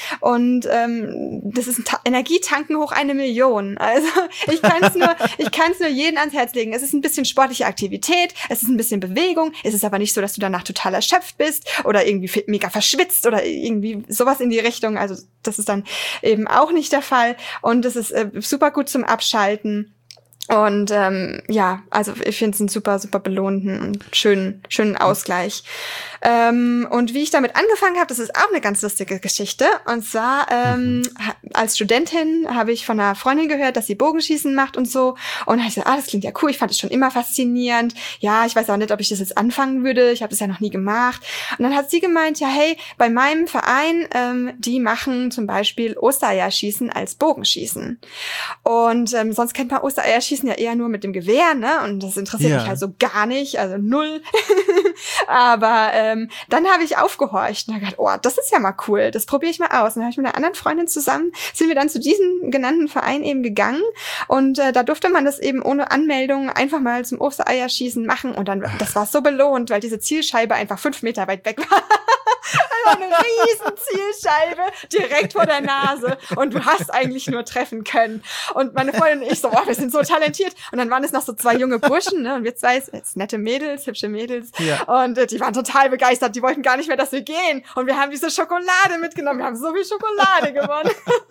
und ähm, das ist ein Ta- Energietanken hoch eine Million. Also ich kann es nur, ich kann es nur jedem ans Herz legen. Es ist ein bisschen sportliche Aktivität, es ist ein bisschen Bewegung, es ist aber nicht so, dass du danach total erschöpft bist oder irgendwie mega verschwitzt oder irgendwie sowas in die Richtung. Also das ist dann eben auch nicht der Fall und es ist äh, super gut zum Abschalten. Und ähm, ja, also ich finde es einen super, super belohnten und schönen, schönen Ausgleich. Ähm, und wie ich damit angefangen habe, das ist auch eine ganz lustige Geschichte. Und zwar ähm, mhm. als Studentin habe ich von einer Freundin gehört, dass sie Bogenschießen macht und so. Und da habe ich gesagt, ah, das klingt ja cool. Ich fand es schon immer faszinierend. Ja, ich weiß auch nicht, ob ich das jetzt anfangen würde. Ich habe das ja noch nie gemacht. Und dann hat sie gemeint, ja, hey, bei meinem Verein, ähm, die machen zum Beispiel Ostereierschießen als Bogenschießen. Und ähm, sonst kennt man Ostereierschießen ja eher nur mit dem Gewehr, ne? Und das interessiert ja. mich halt so gar nicht, also null. Aber ähm, dann habe ich aufgehorcht und habe gedacht, oh, das ist ja mal cool, das probiere ich mal aus. Und dann habe ich mit einer anderen Freundin zusammen, sind wir dann zu diesem genannten Verein eben gegangen und äh, da durfte man das eben ohne Anmeldung einfach mal zum Ostereierschießen machen und dann, das war so belohnt, weil diese Zielscheibe einfach fünf Meter weit weg war. Einfach eine riesen Zielscheibe direkt vor der Nase und du hast eigentlich nur treffen können. Und meine Freundin und ich so, oh, wir sind so talentiert. Und dann waren es noch so zwei junge Burschen, ne? Und wir zwei, jetzt nette Mädels, hübsche Mädels. Ja. Und äh, die waren total begeistert. Die wollten gar nicht mehr, dass wir gehen. Und wir haben diese Schokolade mitgenommen. Wir haben so viel Schokolade gewonnen.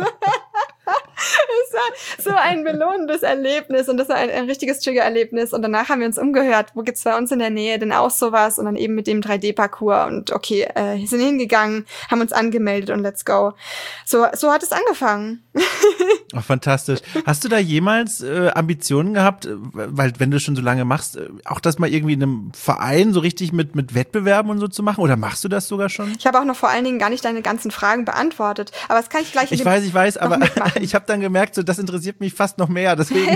Es war so ein belohnendes Erlebnis und das war ein, ein richtiges Trigger-Erlebnis. Und danach haben wir uns umgehört, wo gibt's bei uns in der Nähe denn auch sowas? Und dann eben mit dem drei D-Parcours und okay, äh, sind hingegangen, haben uns angemeldet und let's go. So, so hat es angefangen. Oh, fantastisch. Hast du da jemals äh, Ambitionen gehabt, weil wenn du schon so lange machst, äh, auch das mal irgendwie in einem Verein so richtig mit mit Wettbewerben und so zu machen? Oder machst du das sogar schon? Ich habe auch noch vor allen Dingen gar nicht deine ganzen Fragen beantwortet. Aber das kann ich gleich. Ich weiß, ich weiß, aber ich habe dann gemerkt, so das interessiert mich fast noch mehr. Deswegen.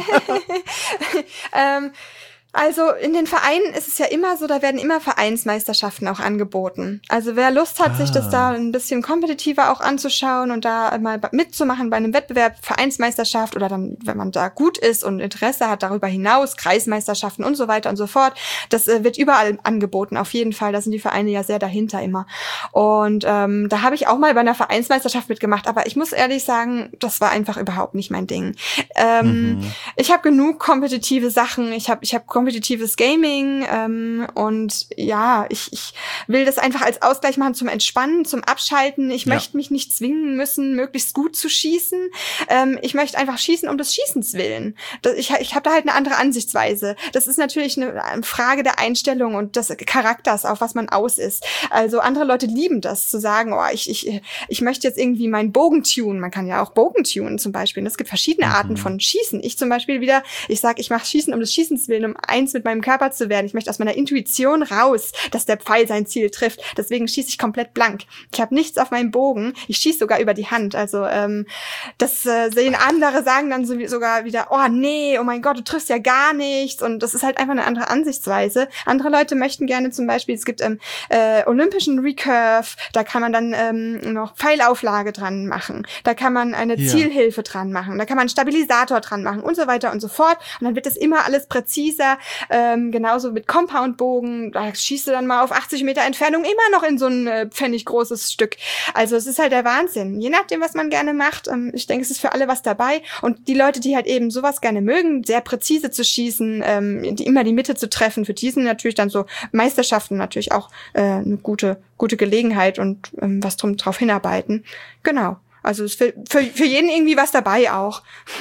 ähm, Also in den Vereinen ist es ja immer so, da werden immer Vereinsmeisterschaften auch angeboten. Also wer Lust hat, ah. sich das da ein bisschen kompetitiver auch anzuschauen und da mal mitzumachen bei einem Wettbewerb, Vereinsmeisterschaft oder dann, wenn man da gut ist und Interesse hat, darüber hinaus, Kreismeisterschaften und so weiter und so fort, das äh, wird überall angeboten, auf jeden Fall. Da sind die Vereine ja sehr dahinter immer. Und ähm, da habe ich auch mal bei einer Vereinsmeisterschaft mitgemacht, aber ich muss ehrlich sagen, das war einfach überhaupt nicht mein Ding. Ähm, mhm. Ich habe genug kompetitive Sachen, ich habe ich habe kompetitives Gaming ähm, und ja, ich, ich will das einfach als Ausgleich machen zum Entspannen, zum Abschalten. Ich ja. möchte mich nicht zwingen müssen, möglichst gut zu schießen. Ähm, ich möchte einfach schießen um des Schießens willen. Das, ich ich habe da halt eine andere Ansichtsweise. Das ist natürlich eine Frage der Einstellung und des Charakters, auf was man aus ist. Also andere Leute lieben das, zu sagen, oh, ich ich ich möchte jetzt irgendwie meinen Bogen tunen. Man kann ja auch Bogen tunen zum Beispiel. Und es gibt verschiedene Arten mhm. von Schießen. Ich zum Beispiel wieder, ich sage, ich mache Schießen um des Schießens willen, um eins mit meinem Körper zu werden. Ich möchte aus meiner Intuition raus, dass der Pfeil sein Ziel trifft. Deswegen schieße ich komplett blank. Ich habe nichts auf meinem Bogen. Ich schieße sogar über die Hand. Also ähm, das äh, sehen andere, sagen dann so, sogar wieder, oh nee, oh mein Gott, du triffst ja gar nichts. Und das ist halt einfach eine andere Ansichtsweise. Andere Leute möchten gerne zum Beispiel, es gibt ähm, äh, olympischen Recurve, da kann man dann ähm, noch Pfeilauflage dran machen. Da kann man eine ja. Zielhilfe dran machen. Da kann man einen Stabilisator dran machen und so weiter und so fort. Und dann wird das immer alles präziser. Ähm, genauso mit Compound-Bogen, da schießt du dann mal auf achtzig Meter Entfernung immer noch in so ein äh, pfennig großes Stück. Also es ist halt der Wahnsinn. Je nachdem, was man gerne macht. Ähm, ich denke, es ist für alle was dabei. Und die Leute, die halt eben sowas gerne mögen, sehr präzise zu schießen, ähm, die, immer die Mitte zu treffen, für die sind natürlich dann so Meisterschaften natürlich auch äh, eine gute gute Gelegenheit und ähm, was drum drauf hinarbeiten. Genau. Also es ist für, für, für jeden irgendwie was dabei auch.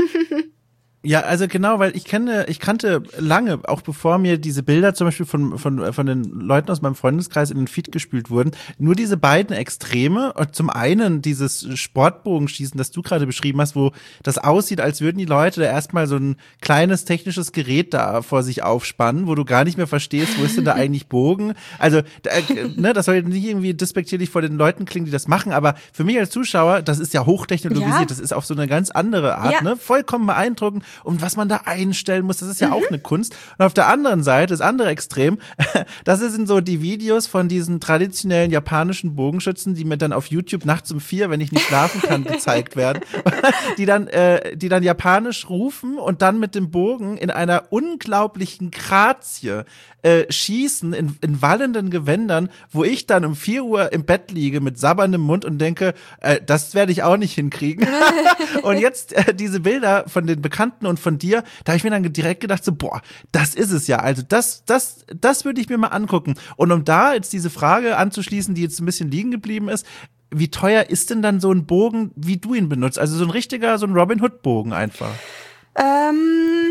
Ja, also genau, weil ich kenne, ich kannte lange, auch bevor mir diese Bilder zum Beispiel von von von den Leuten aus meinem Freundeskreis in den Feed gespült wurden, nur diese beiden Extreme. Und zum einen dieses Sportbogenschießen, das du gerade beschrieben hast, wo das aussieht, als würden die Leute da erstmal so ein kleines technisches Gerät da vor sich aufspannen, wo du gar nicht mehr verstehst, wo ist denn da eigentlich Bogen? Also, da, ne, das soll nicht irgendwie despektierlich vor den Leuten klingen, die das machen, aber für mich als Zuschauer, das ist ja hochtechnologisiert, ja. das ist auf so eine ganz andere Art, ja. ne, vollkommen beeindruckend. Und was man da einstellen muss, das ist ja mhm. auch eine Kunst. Und auf der anderen Seite, das andere Extrem, das sind so die Videos von diesen traditionellen japanischen Bogenschützen, die mir dann auf YouTube nachts um vier, wenn ich nicht schlafen kann, gezeigt werden, die dann, äh, die dann japanisch rufen und dann mit dem Bogen in einer unglaublichen Grazie äh, schießen, in, in wallenden Gewändern, wo ich dann um vier Uhr im Bett liege mit sabberndem Mund und denke, äh, das werde ich auch nicht hinkriegen. Und jetzt äh, diese Bilder von den Bekannten und von dir, da habe ich mir dann direkt gedacht, so, boah, das ist es ja. Also das, das, das würde ich mir mal angucken. Und um da jetzt diese Frage anzuschließen, die jetzt ein bisschen liegen geblieben ist, wie teuer ist denn dann so ein Bogen, wie du ihn benutzt? Also so ein richtiger, so ein Robin Hood Bogen einfach. Ähm,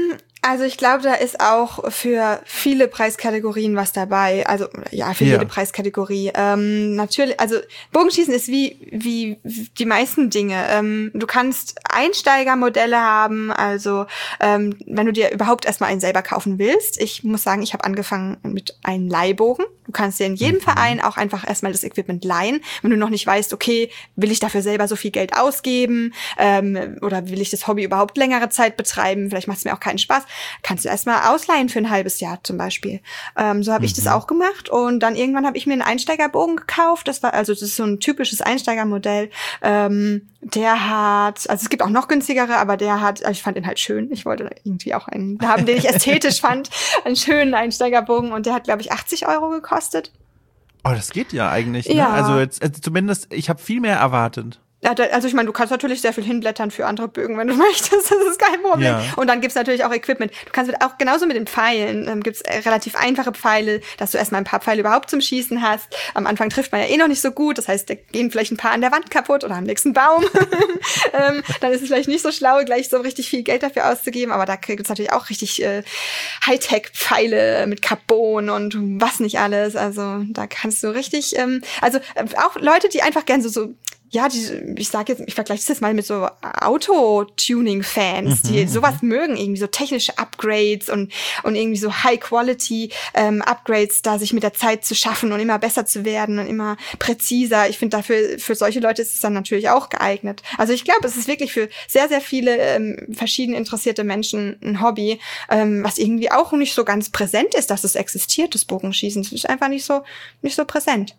Also ich glaube, da ist auch für viele Preiskategorien was dabei. Also ja, für ja. jede Preiskategorie. Ähm, natürlich, also Bogenschießen ist wie wie die meisten Dinge. Ähm, du kannst Einsteigermodelle haben, also ähm, wenn du dir überhaupt erstmal einen selber kaufen willst. Ich muss sagen, ich habe angefangen mit einem Leihbogen. Du kannst dir in jedem mhm. Verein auch einfach erstmal das Equipment leihen, wenn du noch nicht weißt, okay, will ich dafür selber so viel Geld ausgeben ähm, oder will ich das Hobby überhaupt längere Zeit betreiben? Vielleicht macht es mir auch keinen Spaß. Kannst du erstmal ausleihen für ein halbes Jahr zum Beispiel. Ähm, so habe mhm. ich das auch gemacht und dann irgendwann habe ich mir einen Einsteigerbogen gekauft. Das war also das ist so ein typisches Einsteigermodell. Ähm, der hat, also es gibt auch noch günstigere, aber der hat, also ich fand den halt schön. Ich wollte irgendwie auch einen haben, den ich ästhetisch fand, einen schönen Einsteigerbogen und der hat, glaube ich, achtzig Euro gekostet. Oh, das geht ja eigentlich. Ne? Ja. Also jetzt, also zumindest, ich habe viel mehr erwartet. Also ich meine, du kannst natürlich sehr viel hinblättern für andere Bögen, wenn du möchtest. Das ist kein Problem. Ja. Und dann gibt's natürlich auch Equipment. Du kannst mit, auch genauso mit den Pfeilen. Ähm, gibt's relativ einfache Pfeile, dass du erstmal ein paar Pfeile überhaupt zum Schießen hast. Am Anfang trifft man ja eh noch nicht so gut. Das heißt, da gehen vielleicht ein paar an der Wand kaputt oder am nächsten Baum. ähm, dann ist es vielleicht nicht so schlau, gleich so richtig viel Geld dafür auszugeben. Aber da gibt's natürlich auch richtig äh, Hightech-Pfeile mit Carbon und was nicht alles. Also da kannst du richtig, ähm, also äh, auch Leute, die einfach gern so, so ja, die, ich sag jetzt, ich vergleiche das jetzt mal mit so Auto-Tuning-Fans, die mhm, sowas mögen, irgendwie so technische Upgrades und und irgendwie so High-Quality-Upgrades, ähm, da sich mit der Zeit zu schaffen und immer besser zu werden und immer präziser. Ich finde, dafür für solche Leute ist es dann natürlich auch geeignet. Also ich glaube, es ist wirklich für sehr, sehr viele ähm, verschieden interessierte Menschen ein Hobby, ähm, was irgendwie auch nicht so ganz präsent ist, dass es existiert, das Bogenschießen. Es ist einfach nicht so nicht so präsent.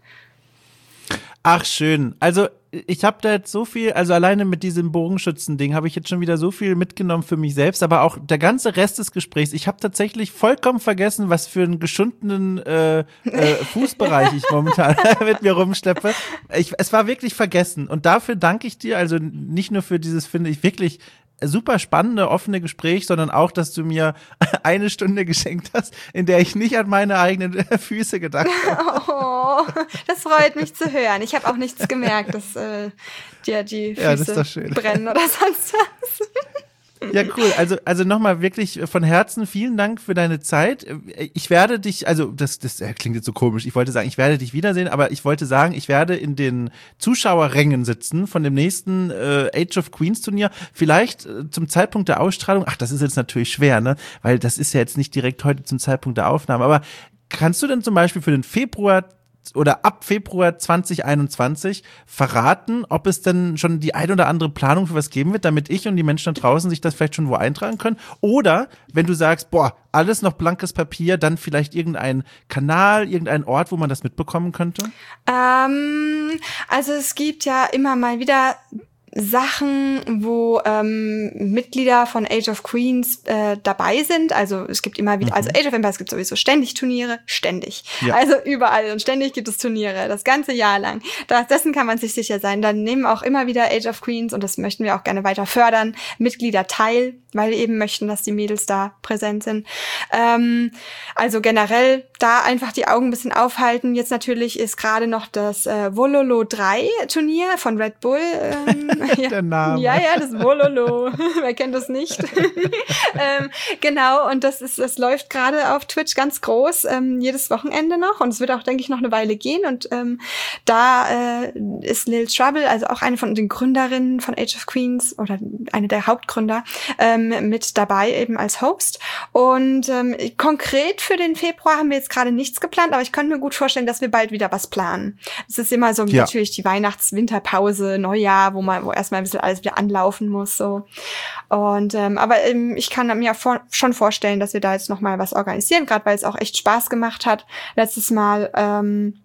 Ach, schön. Also ich habe da jetzt so viel, also alleine mit diesem Bogenschützen-Ding habe ich jetzt schon wieder so viel mitgenommen für mich selbst, aber auch der ganze Rest des Gesprächs. Ich habe tatsächlich vollkommen vergessen, was für einen geschundenen äh, äh, Fußbereich ich momentan mit mir rumschleppe. Ich, es war wirklich vergessen und dafür danke ich dir, also nicht nur für dieses, finde ich, wirklich super spannende, offene Gespräch, sondern auch, dass du mir eine Stunde geschenkt hast, in der ich nicht an meine eigenen Füße gedacht habe. Oh, das freut mich zu hören. Ich habe auch nichts gemerkt, dass äh, dir die Füße ja, brennen oder sonst was. Ja, cool. Also, also nochmal wirklich von Herzen vielen Dank für deine Zeit. Ich werde dich, also das, das klingt jetzt so komisch. Ich wollte sagen, ich werde dich wiedersehen, aber ich wollte sagen, ich werde in den Zuschauerrängen sitzen von dem nächsten äh, Age of Queens Turnier. Vielleicht äh, zum Zeitpunkt der Ausstrahlung. Ach, das ist jetzt natürlich schwer, ne? Weil das ist ja jetzt nicht direkt heute zum Zeitpunkt der Aufnahme. Aber kannst du denn zum Beispiel für den Februar oder ab Februar zwanzig einundzwanzig verraten, ob es denn schon die ein oder andere Planung für was geben wird, damit ich und die Menschen da draußen sich das vielleicht schon wo eintragen können? Oder wenn du sagst, boah, alles noch blankes Papier, dann vielleicht irgendein Kanal, irgendein Ort, wo man das mitbekommen könnte? Ähm, also es gibt ja immer mal wieder Sachen, wo ähm, Mitglieder von Age of Queens äh, dabei sind. Also es gibt immer wieder, mhm. also Age of Empires gibt sowieso ständig Turniere, ständig. Ja. Also überall und ständig gibt es Turniere, das ganze Jahr lang. Das, dessen kann man sich sicher sein. Dann nehmen auch immer wieder Age of Queens, und das möchten wir auch gerne weiter fördern, Mitglieder teil, weil wir eben möchten, dass die Mädels da präsent sind. Ähm, also generell da einfach die Augen ein bisschen aufhalten. Jetzt natürlich ist gerade noch das äh, Wololo drei Turnier von Red Bull. Ähm, ja. Der Name. Ja, ja, das Wololo. Wer kennt das nicht? ähm, genau, und das ist, das läuft gerade auf Twitch ganz groß, ähm, jedes Wochenende noch. Und es wird auch, denke ich, noch eine Weile gehen. Und ähm, da äh, ist Lil Trouble, also auch eine von den Gründerinnen von Age of Queens oder eine der Hauptgründer, ähm, mit dabei eben als Host. Und ähm, konkret für den Februar haben wir jetzt gerade nichts geplant, aber ich könnte mir gut vorstellen, dass wir bald wieder was planen. Es ist immer so ja. natürlich die Weihnachts-Winterpause, Neujahr, wo man wo erstmal ein bisschen alles wieder anlaufen muss. So. Und ähm, aber ähm, ich kann mir vor, schon vorstellen, dass wir da jetzt noch mal was organisieren, gerade weil es auch echt Spaß gemacht hat letztes Mal. Ähm,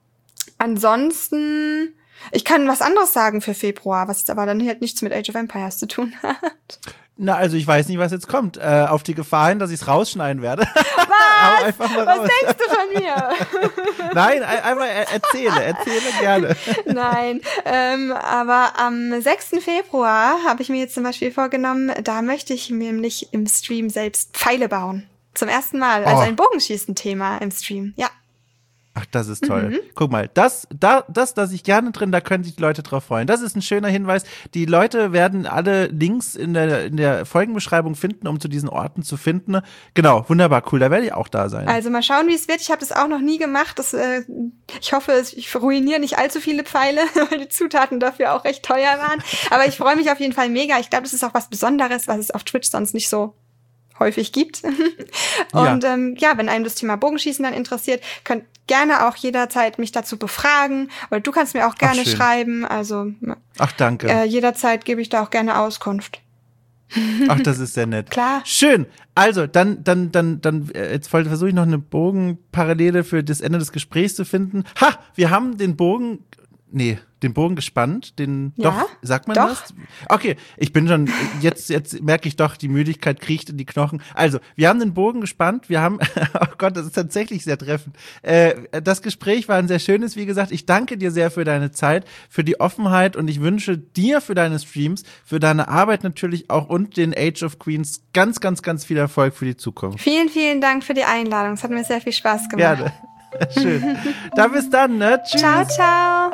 ansonsten, ich kann was anderes sagen für Februar, was jetzt aber dann halt nichts mit Age of Empires zu tun hat. Na, also ich weiß nicht, was jetzt kommt. Äh, auf die Gefahr hin, dass ich es rausschneiden werde. Was? Einfach mal was raus. Denkst du von mir? Nein, einfach erzähle, erzähle gerne. Nein, ähm, aber am sechsten Februar habe ich mir jetzt zum Beispiel vorgenommen, da möchte ich mir nämlich im Stream selbst Pfeile bauen. Zum ersten Mal, also oh. ein Bogenschießen-Thema im Stream, ja. Ach, das ist toll. Mhm. Guck mal, das, da, das, da ich gerne drin, da können sich die Leute drauf freuen. Das ist ein schöner Hinweis. Die Leute werden alle Links in der, in der Folgenbeschreibung finden, um zu diesen Orten zu finden. Genau, wunderbar, cool, da werde ich auch da sein. Also mal schauen, wie es wird. Ich habe das auch noch nie gemacht. Das, äh, ich hoffe, ich ruiniere nicht allzu viele Pfeile, weil die Zutaten dafür auch recht teuer waren. Aber ich freue mich auf jeden Fall mega. Ich glaube, das ist auch was Besonderes, was es auf Twitch sonst nicht so häufig gibt. Und ja. Ähm, ja, wenn einem das Thema Bogenschießen dann interessiert, könnt gerne auch jederzeit mich dazu befragen. Oder du kannst mir auch gerne Ach, schreiben. Also Ach, danke. Äh, jederzeit gebe ich da auch gerne Auskunft. Ach, das ist sehr nett. Klar. Schön. Also, dann, dann, dann, dann, jetzt versuche ich noch eine Bogenparallele für das Ende des Gesprächs zu finden. Ha, wir haben den Bogen, nee, den Bogen gespannt, den, ja, doch, sagt man doch. das? Okay, ich bin schon, jetzt, jetzt merke ich doch, die Müdigkeit kriecht in die Knochen. Also, wir haben den Bogen gespannt, wir haben, oh Gott, das ist tatsächlich sehr treffend. Äh, das Gespräch war ein sehr schönes, wie gesagt, ich danke dir sehr für deine Zeit, für die Offenheit und ich wünsche dir für deine Streams, für deine Arbeit natürlich auch und den Age of Queens ganz, ganz, ganz viel Erfolg für die Zukunft. Vielen, vielen Dank für die Einladung, es hat mir sehr viel Spaß gemacht. Gerne. Schön. Dann bis dann, ne? Tschüss. Ciao, ciao.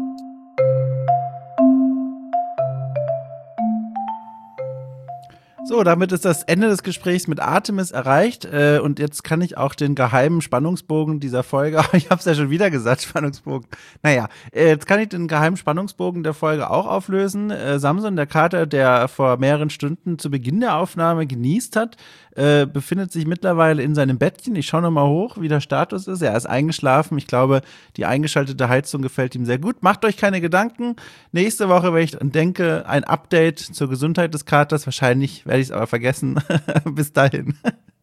So, damit ist das Ende des Gesprächs mit Artemis erreicht äh, und jetzt kann ich auch den geheimen Spannungsbogen dieser Folge, ich habe es ja schon wieder gesagt, Spannungsbogen, naja, äh, jetzt kann ich den geheimen Spannungsbogen der Folge auch auflösen. Äh, Samson, der Kater, der vor mehreren Stunden zu Beginn der Aufnahme genießt hat, äh, befindet sich mittlerweile in seinem Bettchen. Ich schaue nochmal hoch, wie der Status ist. Er ist eingeschlafen. Ich glaube, die eingeschaltete Heizung gefällt ihm sehr gut. Macht euch keine Gedanken. Nächste Woche, wenn ich dran denke, ein Update zur Gesundheit des Katers. Wahrscheinlich werde ich es aber vergessen. Bis dahin.